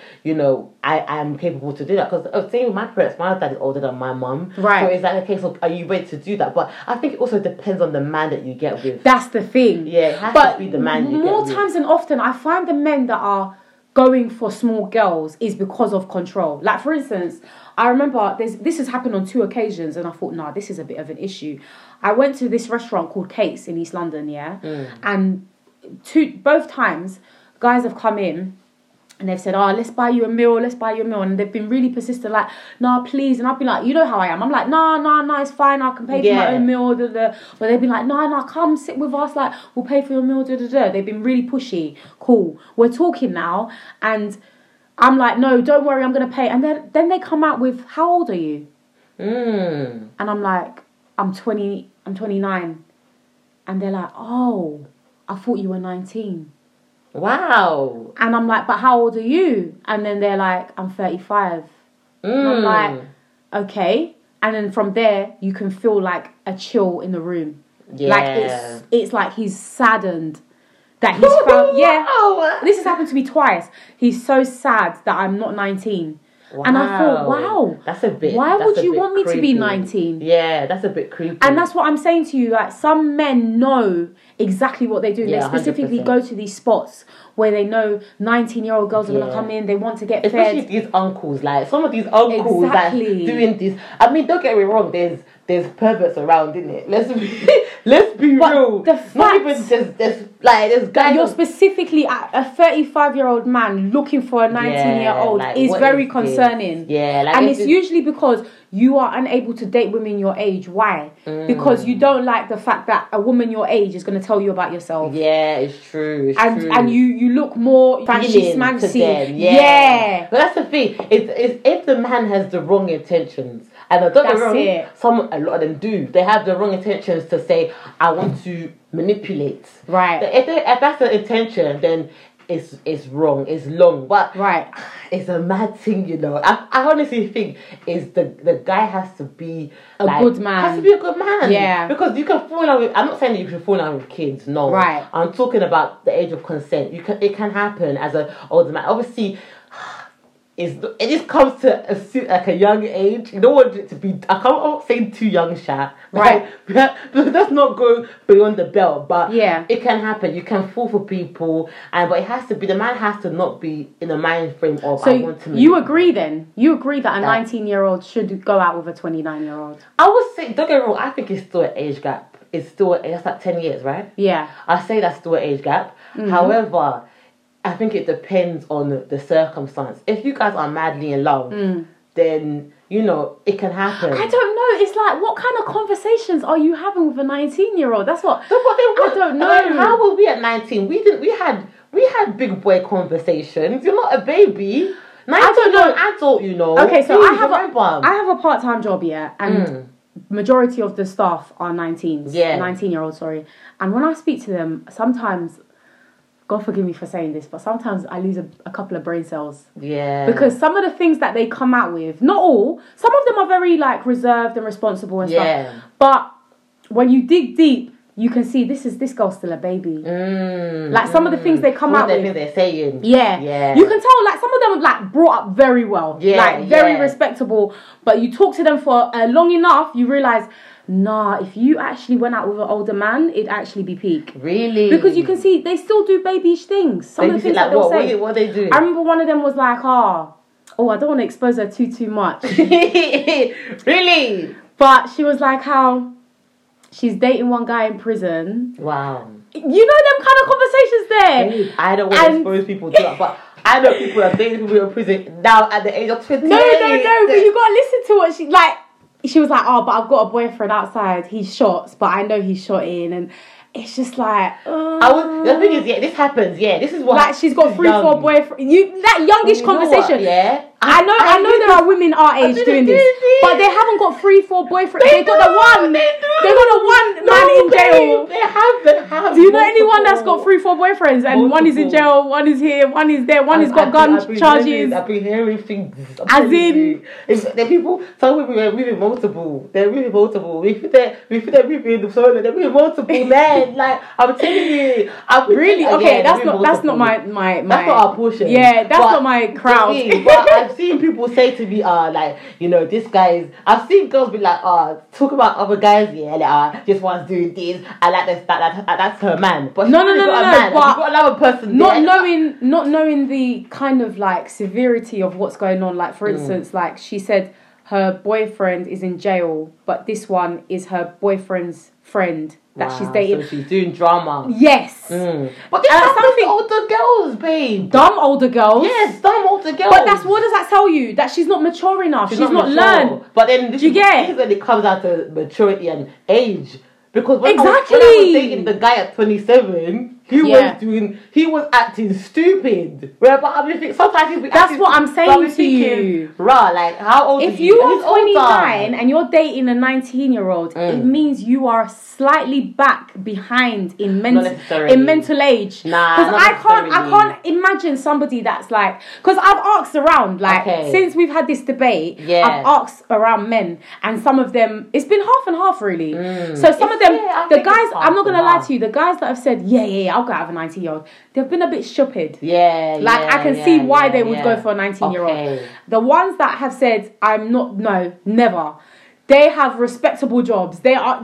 I am capable to do that. Because same with my parents, my dad is older than my mum, right? So it's like a case of, are you ready to do that? But I think it also depends on the man that you get with. That's the thing. Yeah, it has to be the man you get with. More times than often, I find the men that are going for small girls is because of control. Like, for instance, I remember this has happened on 2 occasions, and I thought, nah, this is a bit of an issue. I went to this restaurant called Kate's in East London, and both times, guys have come in and they've said, let's buy you a meal, and they've been really persistent, like, nah, please, and I've been like, you know how I am, I'm like, nah, it's fine, I can pay for my own meal, but they've been like, nah, come sit with us, like, we'll pay for your meal, They've been really pushy. Cool, we're talking now, and I'm like, no, don't worry, I'm gonna pay, and then they come out with, how old are you? And I'm like, I'm 29, and they're like, oh, I thought you were 19. Wow. And I'm like, but how old are you? And then they're like, I'm 35. And I'm like, okay. And then from there, you can feel like a chill in the room. Yeah. Like, it's like he's saddened that he's found... Yeah. This has happened to me twice. He's so sad that I'm not 19. Wow. And I thought, wow. That's a bit... Why would you want me to be 19? Yeah, that's a bit creepy. And that's what I'm saying to you. Like, some men know exactly what they do. Yeah, they specifically 100%. go to these spots where they know 19-year-old girls are going to come in. They want to get especially fed. these uncles. Like, some of these uncles that doing this. I mean, don't get me wrong. There's perverts around, isn't it? Let's be real. The fact not even there's guys. You're specifically a 35-year-old man looking for a 19-year-old is very concerning. Yeah, and it's usually because you are unable to date women your age. Why? Because you don't like the fact that a woman your age is going to tell you about yourself. Yeah, it's true. And you look more fancy smancy. Yeah. But that's the thing. It's if the man has the wrong intentions. And I don't get me wrong, a lot of them do. They have the wrong intentions to say, I want to manipulate. Right. If that's the intention, then it's wrong. It's long. But it's a mad thing, you know. I honestly think is the guy has to be a good man. Has to be a good man. Yeah. Because you can fall in love with... I'm not saying that you can fall in love with kids. No. Right. I'm talking about the age of consent. It can happen as an older man. Obviously... It just comes to a young age. You don't want it to be... I'm not saying too young, Sha. Right. Let's not go beyond the belt. But yeah, it can happen. You can fall for people. But it has to be... The man has to not be in a mind frame of... So you agree then? You agree that a 19-year-old should go out with a 29-year-old? I would say... Don't get me wrong. I think it's still an age gap. It's like 10 years, right? Yeah. I say that's still an age gap. Mm-hmm. However... I think it depends on the circumstance. If you guys are madly in love, then, you know, it can happen. I don't know. It's like, what kind of conversations are you having with a 19-year-old? That's what... I don't know. How were we at 19? We had big boy conversations. You're not a baby. 19, I don't know. An adult, you know. Okay, so I have a part-time job, yeah, and majority of the staff are 19s. Yeah. 19-year-olds, sorry. And when I speak to them, sometimes... God forgive me for saying this, but sometimes I lose a couple of brain cells. Yeah. Because some of the things that they come out with, not all, some of them are very like reserved and responsible and stuff. But when you dig deep, you can see this girl's still a baby. Like some of the things they come out with. They're saying. Yeah. You can tell like some of them are like brought up very well. Yeah. Like very respectable. But you talk to them for long enough, you realise, nah, if you actually went out with an older man, it'd actually be peak. Really? Because you can see they still do babyish things. Some of the things that they'll say. What they do? I remember one of them was like, I don't want to expose her too much. Really? But she was like how she's dating one guy in prison. Wow. You know them kind of conversations there. I don't want to expose people to that, but I know people are dating people in prison now at the age of 20. No, but you got to listen to what she was like, but I've got a boyfriend outside. He shots, but I know he's shot in. And it's just like... the thing is, this happens. Yeah, this is what... Like, she's got 3-4 boyfriends. That youngish conversation. Yeah. I know there are women our age doing this. But they haven't got 3-4 boyfriends. They got the one. They got the one man in jail. They have. Do you know anyone that's got 3-4 boyfriends and one is in jail, one is here, one is there, one has got gun charges? I've been hearing things. As in... The people... Some people are moving multiple. They're moving multiple. We think they're moving solo. They're moving multiple men. Like, I'm telling you. Really? Okay, that's not my... That's not our portion. Yeah, that's not my crowd. But I've seen people say to me, like, you know, this guy's. I've seen girls be like, talk about other guys, yeah, like, this one's doing this, I like this, that's her man. But no. But You've got another person. Not knowing the kind of like severity of what's going on. Like, for instance, like she said, her boyfriend is in jail, but this one is her boyfriend's friend that she's dating. So she's doing drama. Yes. But this happens to older girls, babe. Dumb older girls. Yes, dumb older girls. But what does that tell you? That she's not mature enough. She's not learned. But then this is when it comes out to maturity and age. Because when I was dating the guy at 27, he was acting stupid. But I mean, sometimes that's what I'm saying to you. Like, how old if you are 29 and you're dating a 19-year-old, it means you are slightly back behind in mental age. Because I can't imagine somebody that's like, because I've asked around, like, since we've had this debate, I've asked around men, and some of them, it's been half and half really. So some of them, the guys, I'm not gonna lie to you, the guys that have said, I'll go have a 19-year-old, they've been a bit stupid. I can see why they would go for a 19-year-old. The ones that have said, never. They have respectable jobs. They are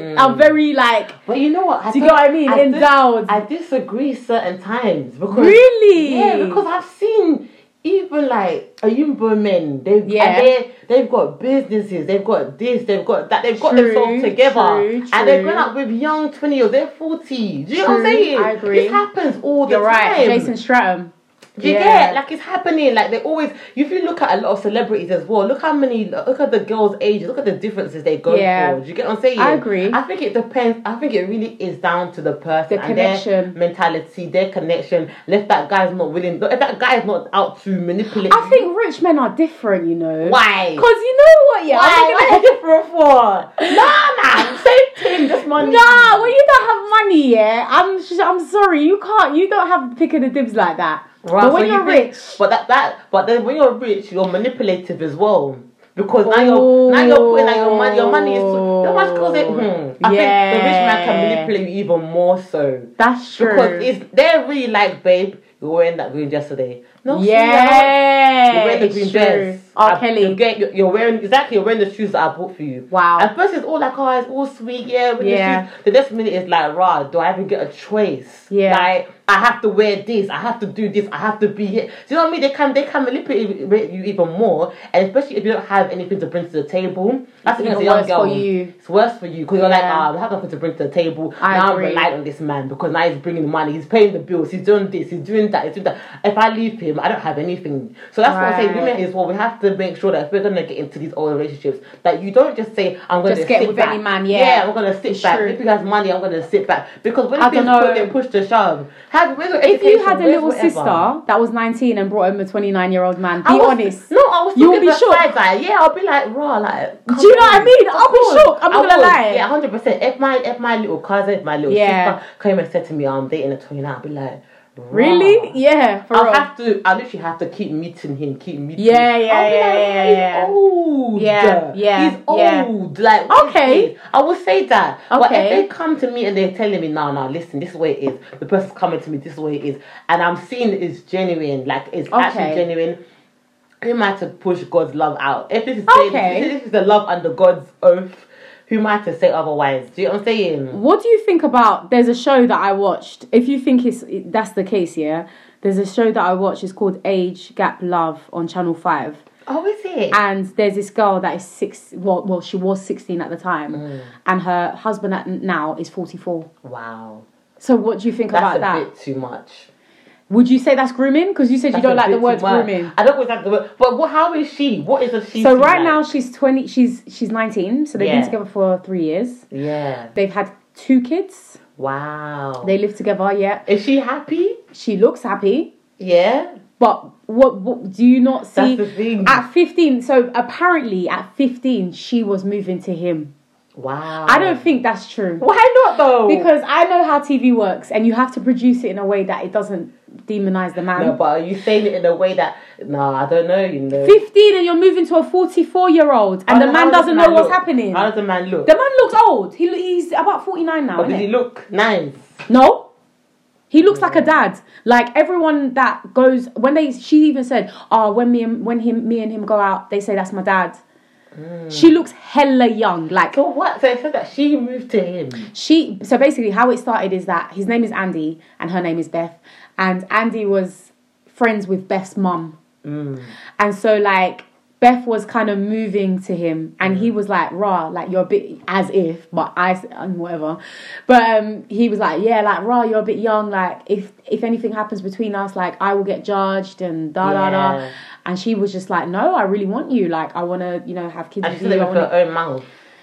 very like. But you know what? Do you get what I mean? Endowed. I disagree certain times because really, because I've seen even like Ayumbo men. They've got businesses. They've got this. They've got that. They've got themselves together, and they've grown up with young 20-years. They're 40. Do you know what I'm saying? I agree. This happens all the time. You're right, Jason Stratham. Do you get? Like, it's happening. Like, they always. If you look at a lot of celebrities as well, look at the girls' ages. Look at the differences they go for. Do you get what I'm saying? I agree. I think it depends. I think it really is down to the person, the connection, and their mentality, their connection. If that guy's not willing, if that guy is not out to manipulate. I think rich men are different. You know why? Because you know what? Yeah. Why are they different for? Nah, man. Same thing. Just money. Nah, when you don't have money, I'm sorry. You can't. You don't have pick of the dibs like that. Right, but when you're rich, but then when you're rich, you're manipulative as well. Because now you're putting out your money is so much because I think the rich man can manipulate you even more so. That's true. Because they're really like, babe, you're wearing that green dress today. No, you're wearing the green dress. Kelly. You're wearing the shoes that I bought for you. Wow. And first it's all like, it's all sweet, with the shoes. The next minute it's like, do I even get a choice? Yeah. Like, I have to wear this, I have to do this, I have to be here. Do you know what I mean? They can manipulate you even more, and especially if you don't have anything to bring to the table. That's even worse for you. It's worse for you because you're like, I have nothing to bring to the table. Now I'm relying on this man because now he's bringing the money, he's paying the bills, he's doing this, he's doing that, If I leave him, I don't have anything. So that's what I say. Women is we have to make sure that if we're gonna get into these old relationships, that you don't just say, I'm gonna just get with any man. I'm gonna sit back. If he has money, I'm gonna sit back because when things get pushed to shove. If you had a little sister that was 19 and brought home a 29-year-old man, be honest. No, I was talking about side guy. Yeah, I'll be like, raw, like. Do you know what I mean? I'll be shocked. I'm not gonna lie. Yeah, 100%. If my little cousin, my little sister came and said to me, I'm dating a 29, I'll be like, really? Yeah, for real. I literally have to keep meeting him, Yeah. He's old. Yeah. He's old. Like, okay. I will say that. Okay. But if they come to me and they're telling me, no, listen, this is the way it is. The person's coming to me, this is the way it is. And I'm seeing it's genuine, like it's actually genuine. Who am I to push God's love out? If this is the love under God's oath, who am I to say otherwise? Do you know what I'm saying? What do you think about... There's a show that I watched. If you think that's the case, there's a show that I watched. It's called Age Gap Love on Channel 5. Oh, is it? And there's this girl that is she was 16 at the time. And her husband now is 44. Wow. So what do you think about that? That's a bit too much. Would you say that's grooming? Because you said you don't like the word grooming. I don't always like the word. But how is she? What is she? So right now she's 20. She's 19. So they've been together for 3 years. Yeah. They've had 2 kids. Wow. They live together. Yeah. Is she happy? She looks happy. Yeah. But what do you not see? That's the thing. At 15. So apparently at 15 she was moving to him. Wow. I don't think that's true. Why not though? Because I know how TV works and you have to produce it in a way that it doesn't demonize the man. No, but are you saying it in a way that... No, I don't know, 15 and you're moving to a 44-year-old and the man doesn't know what's happening. How does the man look? The man looks old. He's about 49 now, But does he look nice? No. He looks like a dad. Like everyone that goes she even said, "Oh, when me and him go out, they say that's my dad." She looks hella young. Like so what? So it said that she moved to him. So basically, how it started is that his name is Andy and her name is Beth, and Andy was friends with Beth's mum, and so like Beth was kind of moving to him, and he was like, "Rah, like you're a bit as if," but whatever. But he was like, "Yeah, like rah, you're a bit young. Like if anything happens between us, like I will get judged and da da da." And she was just like, "No, I really want you. Like I want to, have kids with you." And she with her own mouth.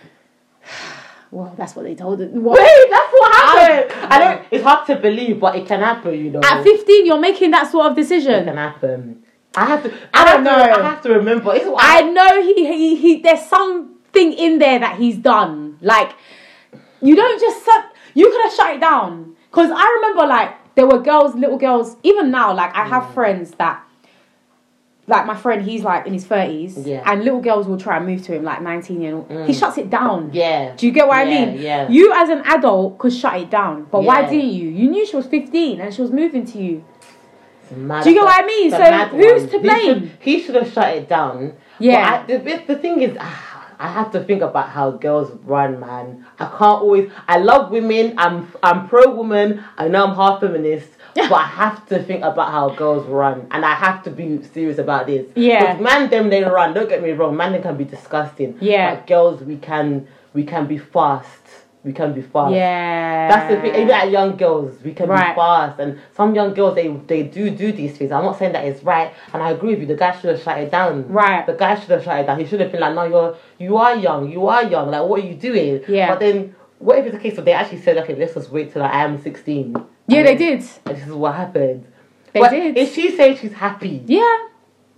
Well, that's what they told her. Wait, that's what happened. I don't. It's hard to believe, but it can happen. At 15, you're making that sort of decision. It can happen. I don't know. I have to remember. I know he there's something in there that he's done. Like, you don't just... You could have shut it down. Because I remember, like, there were little girls... Even now, like, I have friends that... Like, my friend, he's, like, in his 30s. Yeah. And little girls will try and move to him, like, 19 years old. He shuts it down. Yeah. Do you get what I mean? Yeah. You, as an adult, could shut it down. But why didn't you? You knew she was 15 and she was moving to you. Do you get what I mean? So who's to blame? He should have shut it down. Yeah. But the thing is, I have to think about how girls run, man. I can't always... I love women. I'm pro-woman. I know I'm half feminist. But I have to think about how girls run. And I have to be serious about this. Yeah. Because man, them, they run. Don't get me wrong. Man, they can be disgusting. Yeah. But girls, we can be fast. We can be fast. Yeah. That's the thing. Even at young girls, we can be fast. And some young girls, they do these things. I'm not saying that it's right. And I agree with you. The guy should have shut it down. Right. The guy should have shut it down. He should have been like, no, you are young. Like, what are you doing? Yeah. But then, what if it's the case of they actually said, okay, let's just wait till I am 16. Yeah, they did. And this is what happened. They did. If she says she's happy, yeah,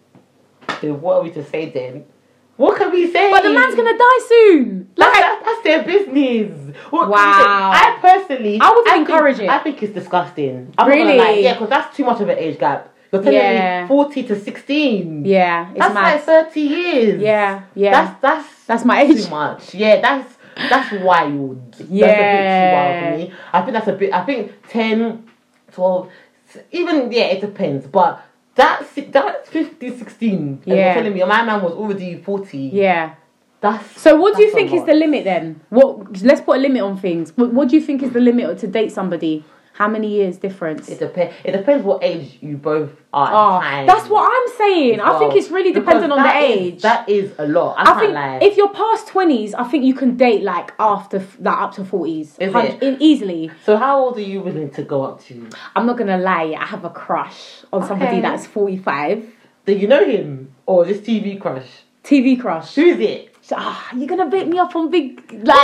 then what are we to say then? What can we say? But the man's gonna die soon. Like that's their business. Wow. I wouldn't encourage it. I think it's disgusting. I'm really? Not gonna lie. Yeah, because that's too much of an age gap. You're telling me 40 to 16. Yeah, it's that's mad. Like 30 years. Yeah. That's my age. Too much. Yeah, that's wild. Yeah. That's a bit too wild for me. I think that's a bit. I think 10, 12, even it depends, but. That's 50, 16. And you're telling me my man was already 40. Yeah. So what do you think is the limit then? Let's put a limit on things. What do you think is the limit to date somebody? How many years difference? It depends what age you both are. That's what I'm saying. I think it's really dependent on the age. That is a lot. I think if you're past 20s, I think you can date like after up to 40s. Is it? Easily. So how old are you willing to go up to? I'm not gonna lie. I have a crush on somebody that's 45. Do you know him or this TV crush? TV crush. Who is it? You're gonna bait me up on big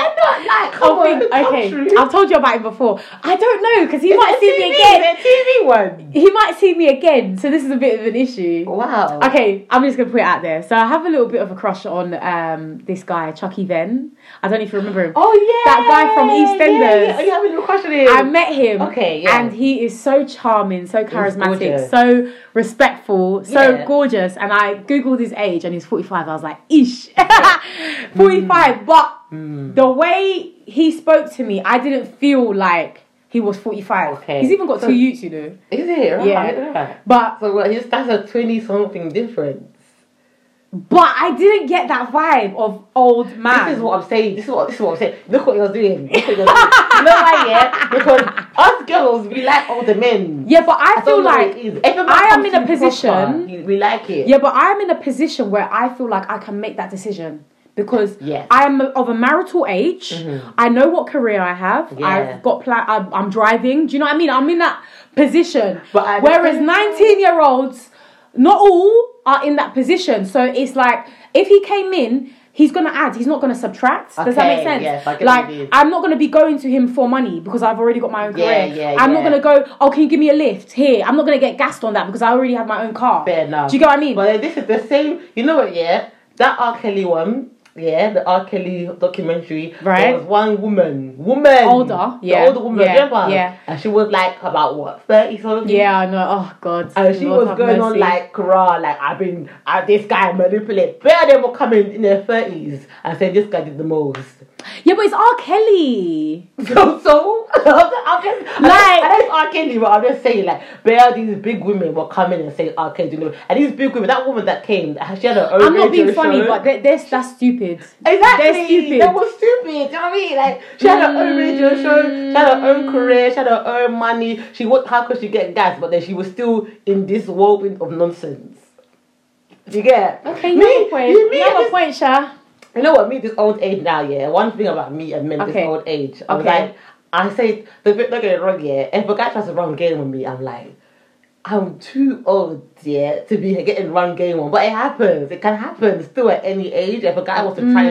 come on, okay. I've told you about him before. I don't know because he might see me again. Is it TV one? He might see me again, so this is a bit of an issue. Wow. Okay, I'm just gonna put it out there. So I have a little bit of a crush on this guy, Chucky Venn. I don't know if you remember him. Oh yeah, that guy from EastEnders. Yeah. You have a little crush on him. I met him. Okay, yeah. And he is so charming, so charismatic, so respectful, so gorgeous. And I googled his age, and he's 45. I was like, ish, 45. But the way he spoke to me, I didn't feel like he was 45. Okay. He's even got 2 youths, you know. Is it? Right? Yeah. But so that's a 20-something difference. But I didn't get that vibe of old man. This is what I'm saying. This is what I'm saying. Look what you're doing. You know why? Yeah, because us girls, we like older men. Yeah, but I feel like I am in a position. Proper, we like it. Yeah, but I am in a position where I feel like I can make that decision. Because I am of a marital age. Mm-hmm. I know what career I have. Yeah. I've got I'm driving. Do you know what I mean? I'm in that position. Whereas 19-year-olds, not all are in that position. So it's like, if he came in, he's going to add. He's not going to subtract. Does that make sense? Yes, I get like, I'm not going to be going to him for money because I've already got my own career. I'm not going to go, can you give me a lift? Here. I'm not going to get gassed on that because I already have my own car. Fair enough. Do you get what I mean? But this is the same. You know what, yeah? That R. Kelly one, Yeah, the R. Kelly documentary. Right. There was one woman. Older, yeah. The older woman, yeah, remember? yeah. And she was like about what, 30 something? Yeah, I know. Oh God. And she Lord was have going mercy. on like, rah, like this guy manipulate. Better them were coming in their 30s and saying this guy did the most. Yeah, but it's R. Kelly. So I know it's R. Kelly, but I'm just saying, like, better these big women were coming and saying R. Kelly, you know, and these big women, that woman that came, she had her own. I'm not being radio funny, show. but that's stupid. Exactly. They're stupid. That was stupid. Do you know what I mean? Like, she had her own radio show, she had her own career, she had her own money. How could she get gas? But then she was still in this whirlwind of nonsense. You get? Okay, you have a point, Sha. You know what? Me, this old age now, yeah. One thing about me and men, this old age, I was like, I say, don't get it wrong, yeah. If a guy tries to run game with me, I'm like, I'm too old, yeah, to be getting run game on. But it happens. It can happen still at any age. If a guy wants to try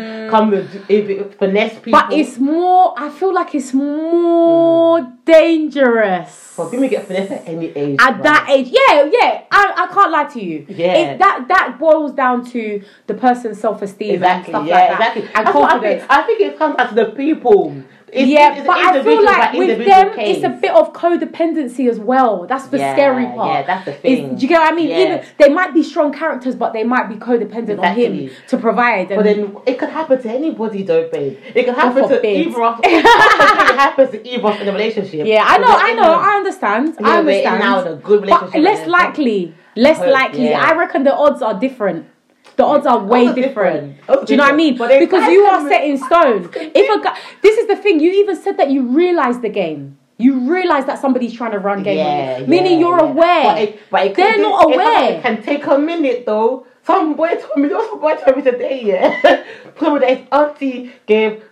and finesse people. But it's more, I feel like it's more dangerous. For people get finesse at any age. At that age. Yeah. I can't lie to you. Yeah. That boils down to the person's self-esteem and stuff like that. Exactly. And That's confidence. I think it comes down to the people. But I feel like with them, it's a bit of codependency as well. That's the scary part. Yeah, that's the thing. Do you get what I mean? Yeah. Even they might be strong characters, but they might be codependent on him to provide. But then it could happen to anybody, though, babe. It could happen to forbid. either of us. It happens to either of us in a relationship. Yeah, I know. I understand. I understand. Now in a good relationship, but less likely. Yeah. I reckon the odds are different. The odds are way different. Do you know what I mean? Because you are set in stone. If a guy, this is the thing. You even said that you realise the game. You realise that somebody's trying to run game on you. Meaning you're aware. But they're not aware. It can take a minute though. Some boy told me today, yeah. Somebody that his auntie gave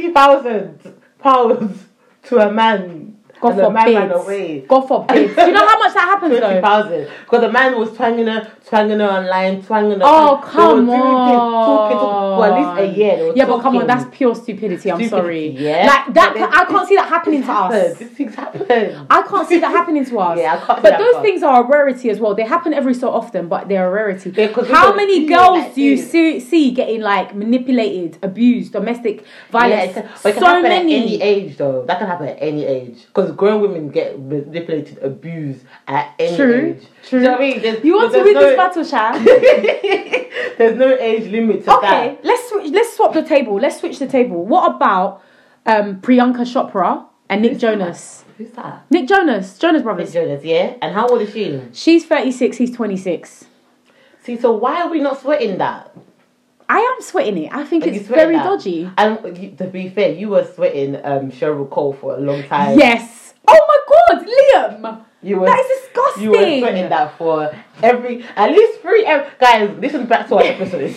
£20,000 to a man. God and the man ran forbid. away. God forbid. Do you know how much that happens though? 20,000. Because the man was twanging her online, twanging her. Oh, come talking for at least a year. Yeah, but come on, that's pure stupidity. I'm sorry. Yeah. Like that, I can't see that happening to us. These things happen. I can't see that happening to us. Yeah, I can't. But those things are a rarity as well. They happen every so often, but they're a rarity. Yeah, how many girls do you see getting like manipulated, abused, domestic violence? Yeah, but it can happen at any age, though. That can happen at any age. Because grown women get manipulated, abused at any age. True. You know what I mean? You want to win this battle, Sha? There's no age limit to that. Okay, let's swap the table. Let's switch the table. What about Priyanka Chopra and Nick Jonas? Who's that? Nick Jonas Brothers. Nick Jonas, yeah. And how old is she? She's 36. He's 26. See, so why are we not sweating that? I am sweating it. I think it's very dodgy. And to be fair, you were sweating Cheryl Cole for a long time. Yes. Oh my God, Liam. That is disgusting. You were sweating that for at least three. Guys, listen back to our episodes.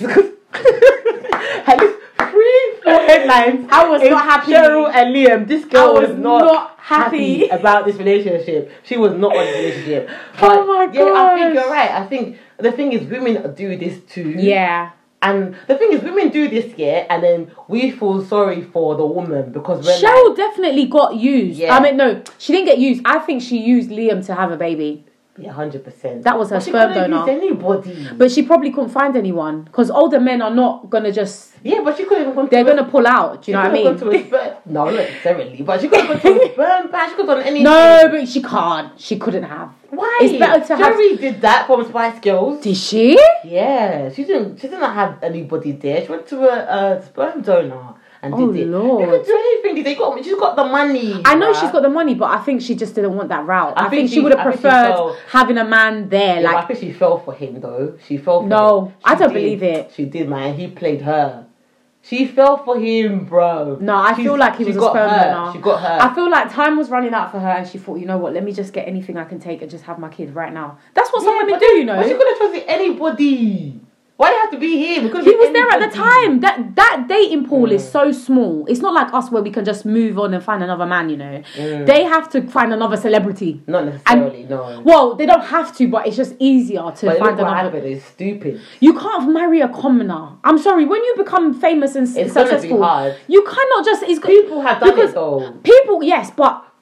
At least 3-4 headlines. I was not happy. Cheryl and Liam. This girl was not happy about this relationship. She was not on the relationship. But, oh my God. Yeah, I think you're right. I think the thing is, women do this too. Yeah. And the thing is, women do this, yeah, and then we feel sorry for the woman because we're Cheryl definitely got used. Yeah. I mean, no, she didn't get used. I think she used Liam to have a baby. Yeah, 100%. That was her sperm donor. Use anybody. But she probably couldn't find anyone because older men are not gonna just. Yeah, but she couldn't even gone to. They're gonna pull out. Do you know what I mean? No, not necessarily. But she could have gone to a sperm bank. She could have done anything. No, but she can't. She couldn't have. Why? It's better to have. Jerry did that from Spice Girls. Did she? Yeah, she didn't have anybody there. She went to a sperm donor. And oh, did it. Lord. They could do anything. She's got the money. I know she's got the money, but I think she just didn't want that route. I think she would have preferred having a man there. Yeah, I think she fell for him, though. She fell for him. No, I don't believe it. She did, man. He played her. She fell for him, bro. No, I feel like he was a sperm donor. She got her. I feel like time was running out for her and she thought, you know what, let me just get anything I can take and just have my kid right now. That's what some women do, you know. But she could have trusted anybody. Why do you have to be him? He was there at the time. That dating pool is so small. It's not like us where we can just move on and find another man, you know. They have to find another celebrity. Not necessarily, no. Well, they don't have to, but it's just easier to find another. What happened is stupid. You can't marry a commoner. I'm sorry. When you become famous and successful, gonna be hard. You cannot just. People have done it though. People, yes, but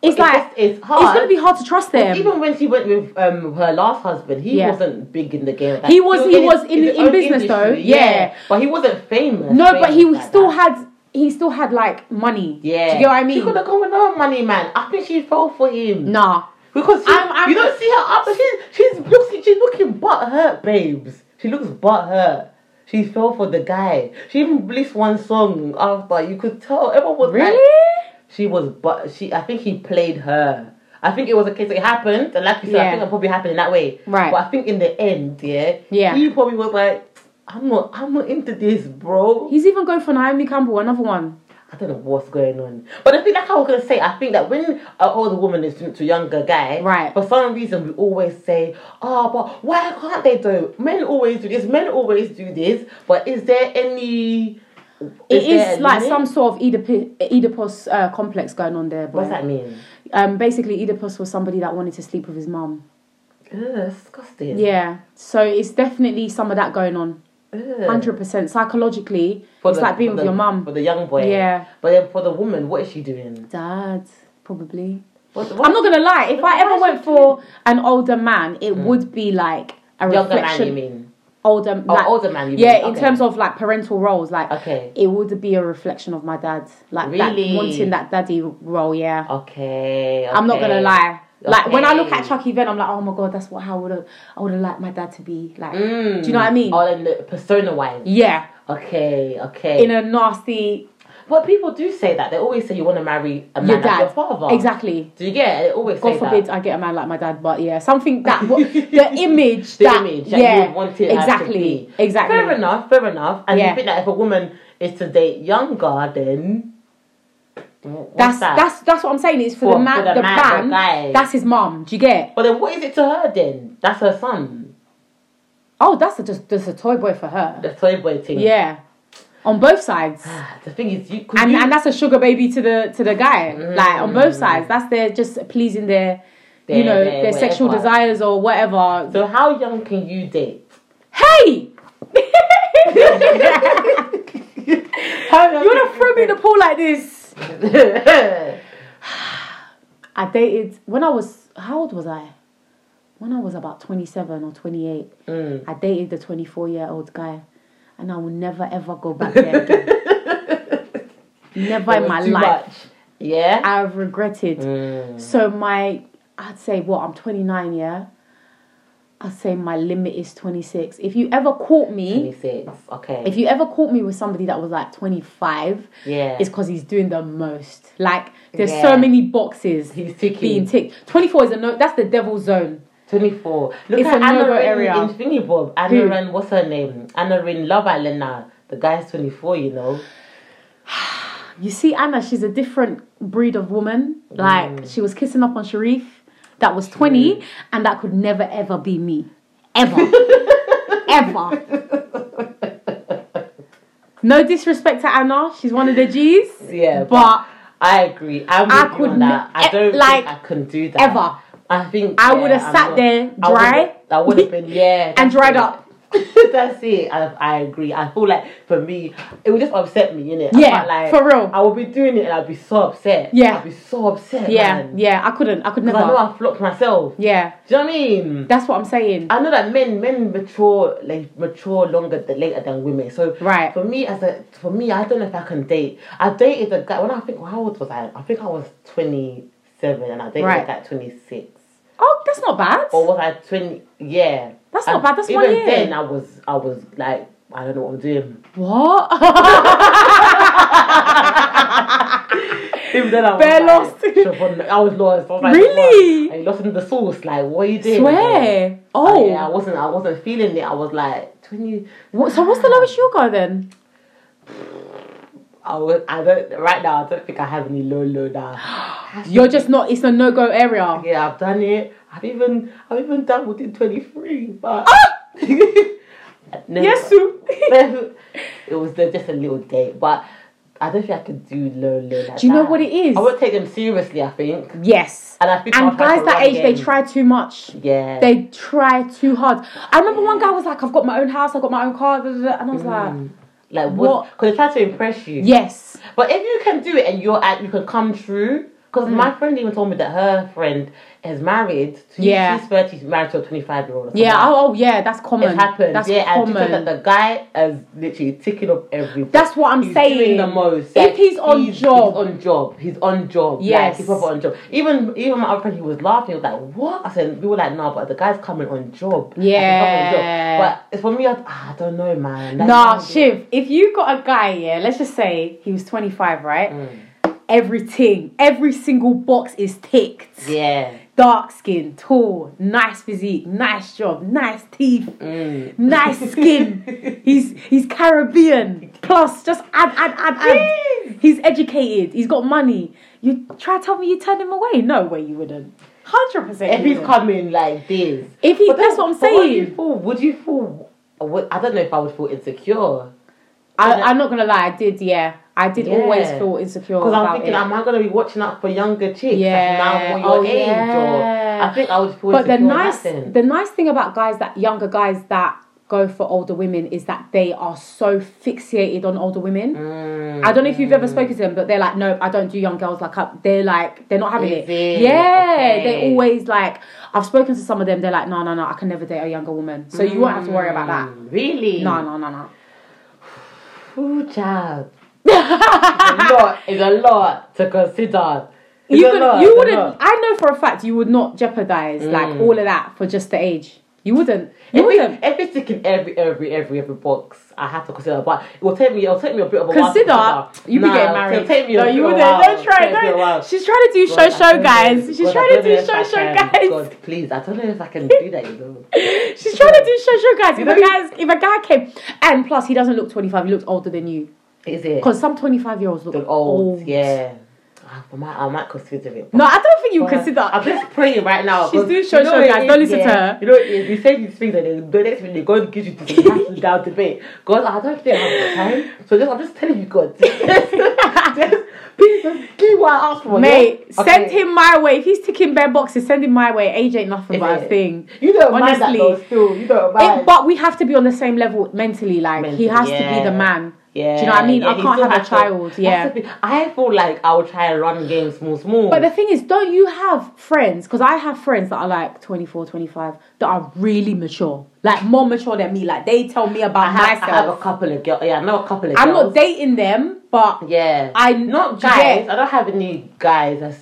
it's like it's hard. It's gonna be hard to trust them. Even when she went with her last husband, he wasn't big in the game. Like, he was in business though. Yeah, but he wasn't famous. No, but he still had like money. Yeah, do you get what I mean? She could have gone with her money, man. I think she fell for him. Nah, because you don't see her up. She's looking butthurt, babes. She looks butthurt. She fell for the guy. She even released one song after. You could tell everyone was really. I think he played her. I think it was a case that it happened, and like you said, I think it probably happened in that way. Right. But I think in the end, he probably was like, I'm not into this, bro. He's even going for Naomi Campbell, another one. I don't know what's going on. But I think that's how I was going to say. I think that when an older woman is to a younger guy, right, for some reason we always say, but why can't they do? Men always do this. But is there any... It is like some sort of Oedipus complex going on there. Boy. What's that mean? Basically, Oedipus was somebody that wanted to sleep with his mum. That's disgusting. Yeah, so it's definitely some of that going on. 100% psychologically, it's like being with your mum. For the young boy. Yeah. But then for the woman, what is she doing? Dad, probably. What? I'm not going to lie. If I ever went for an older man, it would be like a younger reflection. Man, you mean? Older man, you mean? Okay. In terms of like parental roles, like okay, it would be a reflection of my dad, like really? That, wanting that daddy role. Yeah. Okay. I'm not gonna lie. Like when I look at Chucky Venn, I'm like, oh my god, that's how I would have liked my dad to be. Like, do you know what I mean? Oh, and the persona wise. Yeah. Okay. In a nasty. But people do say that. They always say you want to marry a man your dad. like your father. Exactly. Do you get it? They always God say forbid that. I get a man like my dad, but yeah, something that the image that you would want it exactly. to be. Exactly. Fair enough. And you think that if a woman is to date younger, then that's what I'm saying. It's for the man, the guy. That's his mum. Do you get? But then what is it to her then? That's her son. Oh, that's just a toy boy for her. The toy boy thing. Yeah. On both sides. The thing is, and that's a sugar baby to the guy. Like on both sides, that's their just pleasing their their sexual desires or whatever. So how young can you date? Hey, you wanna throw me in the pool like this? I dated when I was, how old was I? When I was about 27 or 28. I dated the 24-year-old guy. And I will never ever go back there again. Never in my life. Much. Yeah? I've regretted. So I'd say I'm 29, yeah? I'd say my limit is 26. If you ever caught me... 26, okay. If you ever caught me with somebody that was like 25... Yeah. It's because he's doing the most. Like, there's so many boxes he's ticking. Being ticked. 24 is that's the devil's zone. 24. Look it's at a Anna area. In Thingy Bob. Anna what's her name? Anna in Love Island now. The guy's 24, you know. You see, Anna, she's a different breed of woman. Like, she was kissing up on Sharif. That was 20. And that could never, ever be me. Ever. Ever. No disrespect to Anna. She's one of the G's. Yeah. But I agree. I could on that. I don't think I can do that. Ever. I think I would have sat there dry. I would have been and dried up. That's it. I agree. I feel like for me, it would just upset me, innit? Yeah, for real. I would be doing it and I'd be so upset. Yeah, I'd be so upset. Yeah, man. Yeah. I could never. I know I flopped myself. Yeah. Do you know what I mean? That's what I'm saying. I know that men mature later than women. So right. For me, I don't know if I can date. I dated a guy when I think how old was I? I think I was 27 and I dated a guy at 26. Oh, that's not bad. Or was I 20? Yeah. That's not bad. That's 1 year. Even then, I was like, I don't know what I'm doing. What? Even then, I was bare lost. I was lost. I was like, really? Are you lost in the sauce? Like, what are you doing? Swear. Oh. Yeah, I wasn't feeling it. I was like 20. So what's the lowest you'll go then? Right now, I don't think I have any low now. You're just not. It's a no-go area. Yeah, I've done it. I've even dabbled in 23, but yes, Sue. It was just a little date, but I don't think I could do low. Like do you know what it is? I won't take them seriously. I think. Yes. And I think guys that age, they try too much. Yeah. They try too hard. I remember one guy was like, "I've got my own house. I've got my own car," and I was like, what? Because they try to impress you. Yes. But if you can do it and you can come true, Because my friend even told me that her friend is married. She's 30, she's married to a 25-year-old. Yeah, yeah, that's common. It happens. That's common. And she said that the guy is literally ticking off every box. That's what I'm saying. Doing the most. If he's on job. He's on job. Yes. He's proper on job. Even my other friend, he was laughing. He was like, what? I said, we were like, no, but the guy's coming on job. Yeah. But for me, I don't know, man. Shiv, if you got a guy, let's just say he was 25, right? Every single box is ticked. Yeah. Dark skin, tall, nice physique, nice job, nice teeth, nice skin. He's Caribbean. Plus, just add. He's educated. He's got money. You try to tell me you turn him away? No way, you wouldn't. 100%. If he's coming like this, that's what I'm saying. Would you feel? I don't know if I would feel insecure. I'm not gonna lie. I did. Yeah. I did always feel insecure because I'm thinking, am I going to be watching out for younger chicks? Yeah, now your age, or I think I would feel insecure. But the nice thing about younger guys that go for older women is that they are so fixated on older women. I don't know if you've ever spoken to them, but they're like, no, I don't do young girls. They're not having it. Yeah, they always like. I've spoken to some of them. They're like, no, I can never date a younger woman. So you won't have to worry about that. Really? No. Ooh, child. It's a lot to consider. You wouldn't. I know for a fact you would not jeopardize all of that for just the age. You wouldn't. If it's ticking every box, I have to consider. But it will take me a bit of a while. Consider. You'll be getting married. It'll take me a you bit wouldn't. of a while. Don't try. She's trying to do show guys. She's trying to do show guys. God, please, I don't know if I can do that. She's trying to do show guys. If a guy came, and plus he doesn't look 25. He looks older than you. Is it? Because some 25-year-olds look old. Yeah. I might consider it. No, I don't think you consider. I'm just praying right now. She's doing show guys. Don't listen to her. You know, you say these things and the next minute God gives you this down debate. God, I don't think I have the time. So I'm just telling you, God. Please just give what I asked for. Mate, send him my way. If he's ticking bare boxes, send him my way. Age ain't nothing but a thing. You don't mind that though, still. You don't mind. But we have to be on the same level mentally. He has to be the man. Yeah. Do you know what I mean? I can't have a child. I feel like I would try and run games small. But the thing is, don't you have friends? Because I have friends that are like 24, 25 that are really mature. Like more mature than me. Like they tell me about myself. I have a couple of girls. Yeah, I know a couple of girls. I'm not dating them, but I'm not guys. I don't have any guys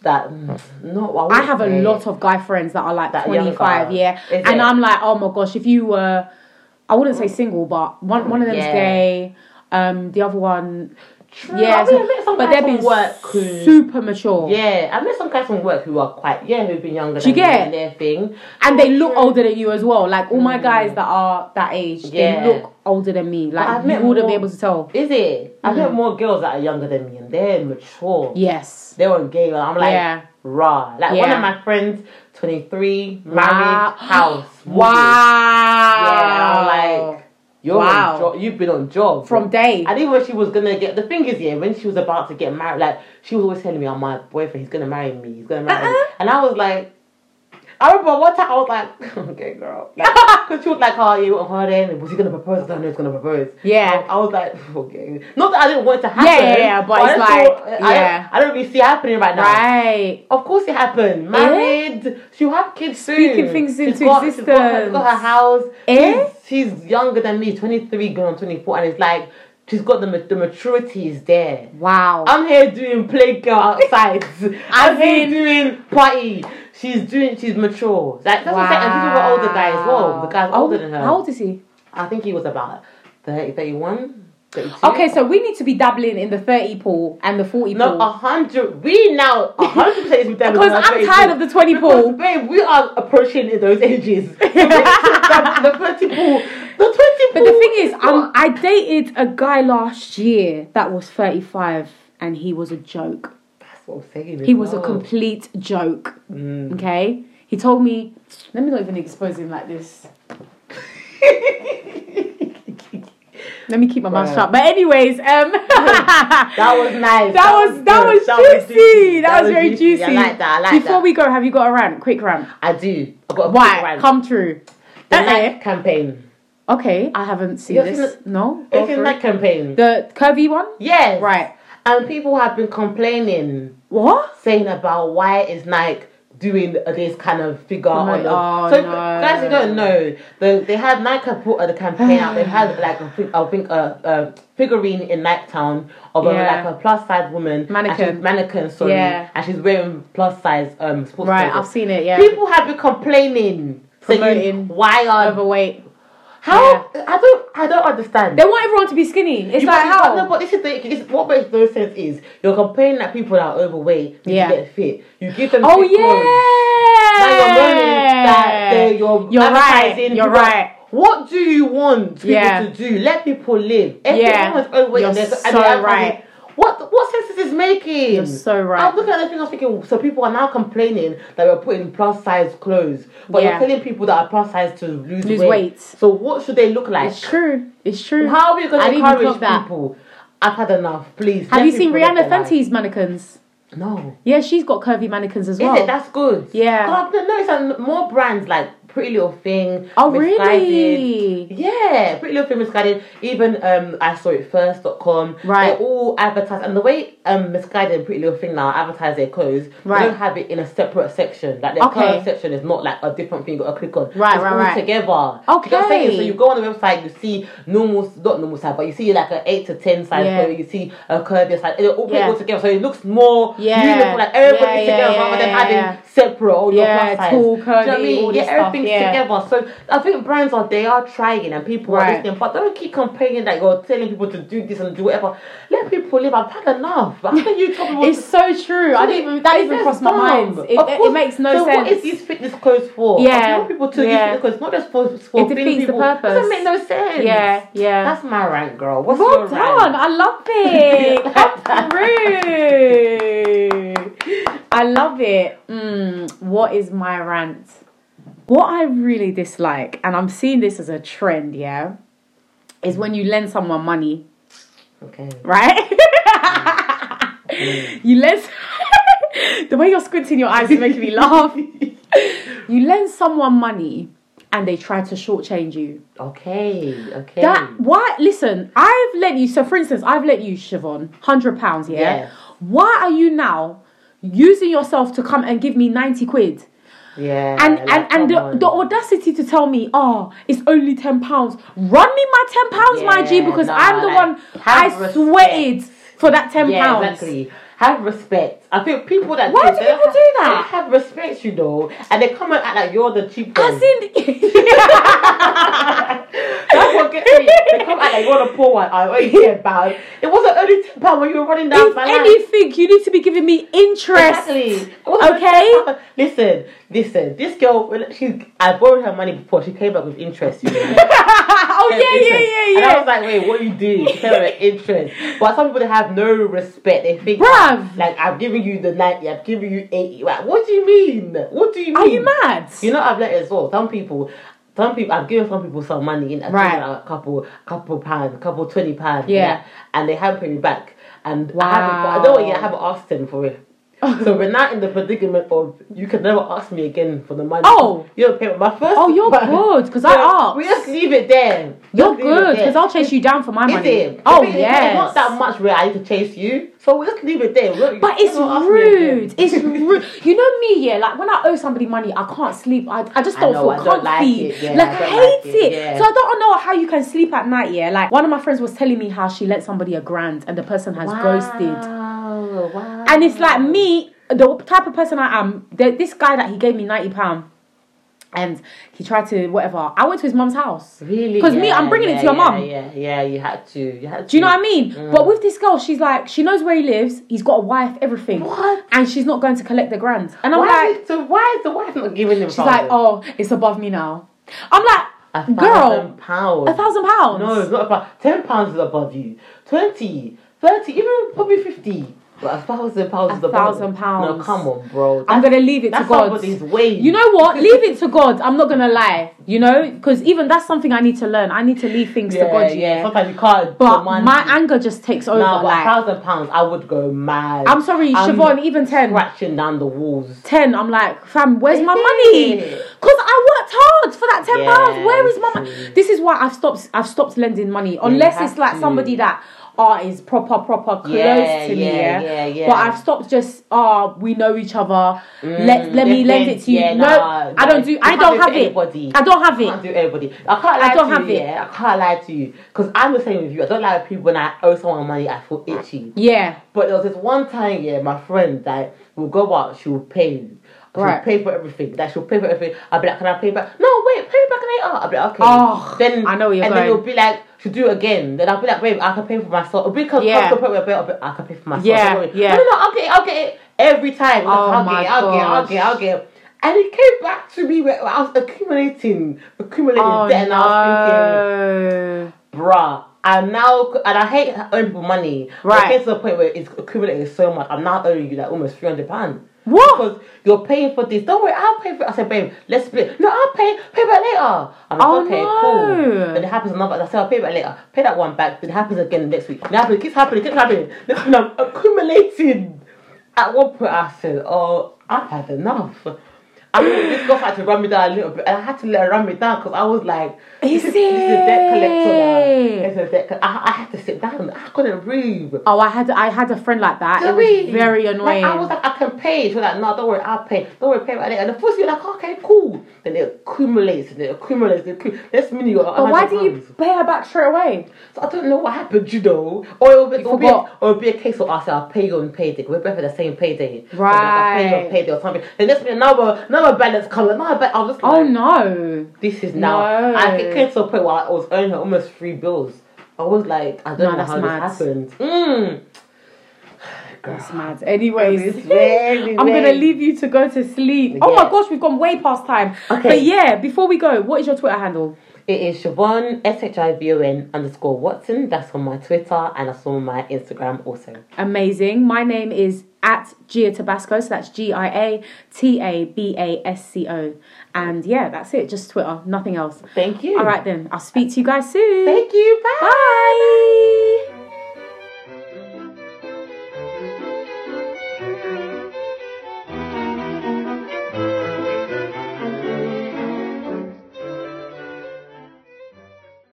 I have a lot of guy friends that are like that 25. Younger. And I'm like, oh my gosh, if you were, I wouldn't say single, but one of them's gay. The other one, true. But they've been super mature. Yeah, I met some guys from work who are who've been younger than me and their thing, and they look older than you as well. Like all my guys that are that age, they look older than me. Like you wouldn't be able to tell. Is it? I've met more girls that are younger than me, and they're mature. Yes, they weren't gay. I'm like raw. Like one of my friends, 23, married, house. Wow. Yeah, I'm like. You've been on job from day. I think when she was gonna get, the thing is, when she was about to get married, like she was always telling me, "Oh, my boyfriend, he's gonna marry me. He's gonna marry me." And I was like, I remember one time I was like, "Okay, girl," because she was like, "Oh, you want her then? Was he gonna propose? I don't know. He's gonna propose." Yeah. I was like, "Okay." Not that I didn't want it to happen. Yeah. But it's like, I don't really see it happening right now. Right. Of course, it happened. Married. She'll have kids soon. Speaking things into existence. She's got her house. She's younger than me, 23, going on 24, and it's like she's got the maturity is there. Wow. I'm here doing play girl outside. I'm here doing party. She's mature. Like that's what I'm saying. And she's an older guy as well. The guy's older than her. How old is he? I think he was about 30, 31. 32. Okay, so we need to be dabbling in the 30 pool and the 40 pool. No, 100. We now 100% is dabbling. Because I'm tired of the 20 pool. Babe, we are approaching those ages. So we need to the 30 pool. The 20 pool. But the thing is, I dated a guy last year that was 35 and he was a joke. That's what I'm saying. He was a complete joke. Okay? He told me, let me not even expose him like this. Let me keep my mouth shut. But anyways, that was nice. That was juicy. That was very juicy. I like that. Before we go, have you got a rant? Quick rant. I do. I've got a quick rant. Come true. The Nike campaign. Okay, I haven't seen this. No? It's the Nike campaign. The curvy one? Yes. Right. And people have been complaining. What? Saying about why is Nike doing this kind of figure on them. So guys, you don't know. They had Nike put the campaign out. They had like a figurine in Nike Town of like a plus size woman, mannequin, sorry, and she's wearing plus size sports clothes. I've seen it. Yeah, people have been complaining, saying why are overweight. How I don't understand. They want everyone to be skinny. It's like how? No, but this is what makes no sense is you're complaining that people that are overweight need to get fit. You give them clothes. Now you're moaning that you're advertising. You're right. What do you want people to do? Let people live. Everyone's overweight. You're so right. What sense is this making? You're so right. I was looking at the thing, I was thinking, so people are now complaining that we're putting plus size clothes, but you're telling people that are plus size to lose weight. So what should they look like? It's true. How are we going to encourage people? I've had enough, please. Have you seen Rihanna Fenty's mannequins? No. Yeah, she's got curvy mannequins as well. Is it? That's good. Yeah. I've noticed more brands like Pretty Little Thing. Oh, really? Yeah, Pretty Little Thing, Misguided. Even I saw it first.com. Right. They all advertise, and the way Misguided and Pretty Little Thing now advertise their clothes, they don't have it in a separate section. Like their clothes section is not like a different thing you got to click on. Right, it's all together. Okay. You know what I'm saying? So you go on the website, you see not normal size, but you see like an 8 to 10 size clothes, you see a curvy size, and they're all put all together, so it looks more uniform, like everybody's together rather than having separate or your plus size. Tall, curvy, do you know what I mean? Everything's together. So I think brands are trying and people are listening, but don't keep complaining that you're telling people to do this and do whatever. Let people live. I've had enough. How can you tell people? It's so true. That even crossed my mind. It makes no sense. So what is these fitness clothes for? Yeah. I want people to use fitness clothes, not just for it defeats the purpose. It doesn't make no sense. Yeah. That's my rant, girl. What's well your done. rant? I love it. Come through. I love it. What is my rant? What I really dislike, and I'm seeing this as a trend, is when you lend someone money. Okay. Right? You lend... The way you're squinting your eyes is making me laugh. You lend someone money and they try to shortchange you. Okay. Listen, I've lent you... So, for instance, I've lent you, Siobhan, £100, Yeah. Why are you now using yourself to come and give me 90 quid? Yeah. And the audacity to tell me, it's only £10. Run me my £10, my G, because I'm the one I sweated for that £10. Yeah, exactly. Have respect. I think people that Why do people do that? They have respect, you know, and they come and act like you're the cheap one. As in, that's what gets me. They come act like you're the poor one. I owe you £10. It wasn't only £10 when you were running down my life. If anything, you need to be giving me interest. Exactly. Okay. Listen. This girl, I borrowed her money before. She came back with interest. You know? Yeah. And I was like, wait, what are you doing? She came back with interest. But some people, they have no respect. They think, like, I'm giving you the 90, I'm giving you 80. Like, what do you mean? Are you mad? You know, I've let it as well. Some people, I've given some people some money in, a couple pounds, £20, and they haven't paid me back. And I haven't asked them for it. So we're not in the predicament of you can never ask me again for the money. Oh, you don't pay my first. Oh, you're good because I asked. We just leave it there. You're good because I'll chase you down for my money. It? Yes. It's not that much where I need to chase you. So we'll just leave it there. But it's rude. It's rude. You know me, like when I owe somebody money, I can't sleep. I just don't feel comfy. I hate it. Yeah. So I don't know how you can sleep at night. Like one of my friends was telling me how she lent somebody £1,000 and the person has ghosted. Wow. And it's like me, the type of person I am. This guy that he gave me £90. And he tried to whatever. I went to his mum's house. Really? Because I'm bringing it to your mum. Yeah, you had to. Do you know what I mean? But with this girl, she's like, she knows where he lives. He's got a wife, everything. What? And she's not going to collect the £1,000. And I'm why is the wife not giving him? She's like, it's above me now. I'm like, girl, £1,000. £1,000. No, it's not about £10 is above you. 20, 30, even probably 50. But £1,000 is £1,000. No, come on, bro. I'm gonna leave it to God. Somebody's wage. You know what? Leave it to God. I'm not gonna lie. You know, because even that's something I need to learn. I need to leave things to God. Yeah. Sometimes you can't. But my anger just takes over. No, but £1,000, I would go mad. I'm sorry, Siobhan. Even 10. Scratching down the walls. 10. I'm like, fam, where's my money? Because I worked hard for that £10. Where is my money? This is why I've stopped lending money unless it's like somebody that. is proper close Yeah, to me, yeah. But I've stopped just, we know each other. Let me lend it to you. Yeah, no, I don't do. I don't have it. Anybody. I don't have it. I can't do anybody. I can't lie I don't to have you. it. Yeah, I can't lie to you because I'm the same with you. I don't like people when I owe someone money. I feel itchy. Yeah. But there was this one time, my friend that will go out. She will pay. She'll pay for everything. She'll pay for everything. I'll be like, can I pay back? No, wait, pay back later. I'll be like, okay. Oh, then I know where you're going. And then you'll be like, she'll do it again. Then I'll be like, babe, I can pay for myself. Because I can pay for myself. Yeah. No, I'll get it every time. I'll get it. And it came back to me where I was accumulating debt, and I was thinking, bruh. And I hate owing people money. Right. It gets to the point where it's accumulated so much. I'm now owing you like almost £300. What? Because you're paying for this. Don't worry, I'll pay for it. I said, babe, let's split. No, I'll pay back later. I'm like, okay, cool. Then it happens another. I said, I'll pay back later. Pay that one back. Then it happens again next week. It keeps happening. Then I'm accumulating. At one point, I said, oh, I've had enough. I mean, this girl had to run me down a little bit, and I had to let her run me down because I was like, this is a debt collector now. It's a debt collector. I had to sit down. I couldn't breathe. Oh, I had a friend like that. It was very annoying. I was like, I can pay. She was like, no, don't worry, I'll pay. Don't worry, pay by later. And the first you're like, okay, cool. Then it accumulates. Next minute you're But why didn't you pay her back straight away? So I don't know what happened, Or it'll be a case of, I'll pay you on payday. We're both at the same payday. Right. So I'll pay you on payday or something. Then next minute another balance comes. I was just like, oh no, this is now. I came to a point where I was owing her almost 3 bills. I was like, I don't know how this happened. That's mad. Anyways, I'm gonna leave you to go to sleep. Yeah. Oh my gosh, we've gone way past time. Okay. But before we go, what is your Twitter handle? It is Siobhan _Watson. That's on my Twitter and that's on my Instagram also. Amazing. My name is @Gia Tabasco, so that's GIATABASCO. And that's it. Just Twitter, nothing else. Thank you. All right then. I'll speak to you guys soon. Thank you. Bye. Bye.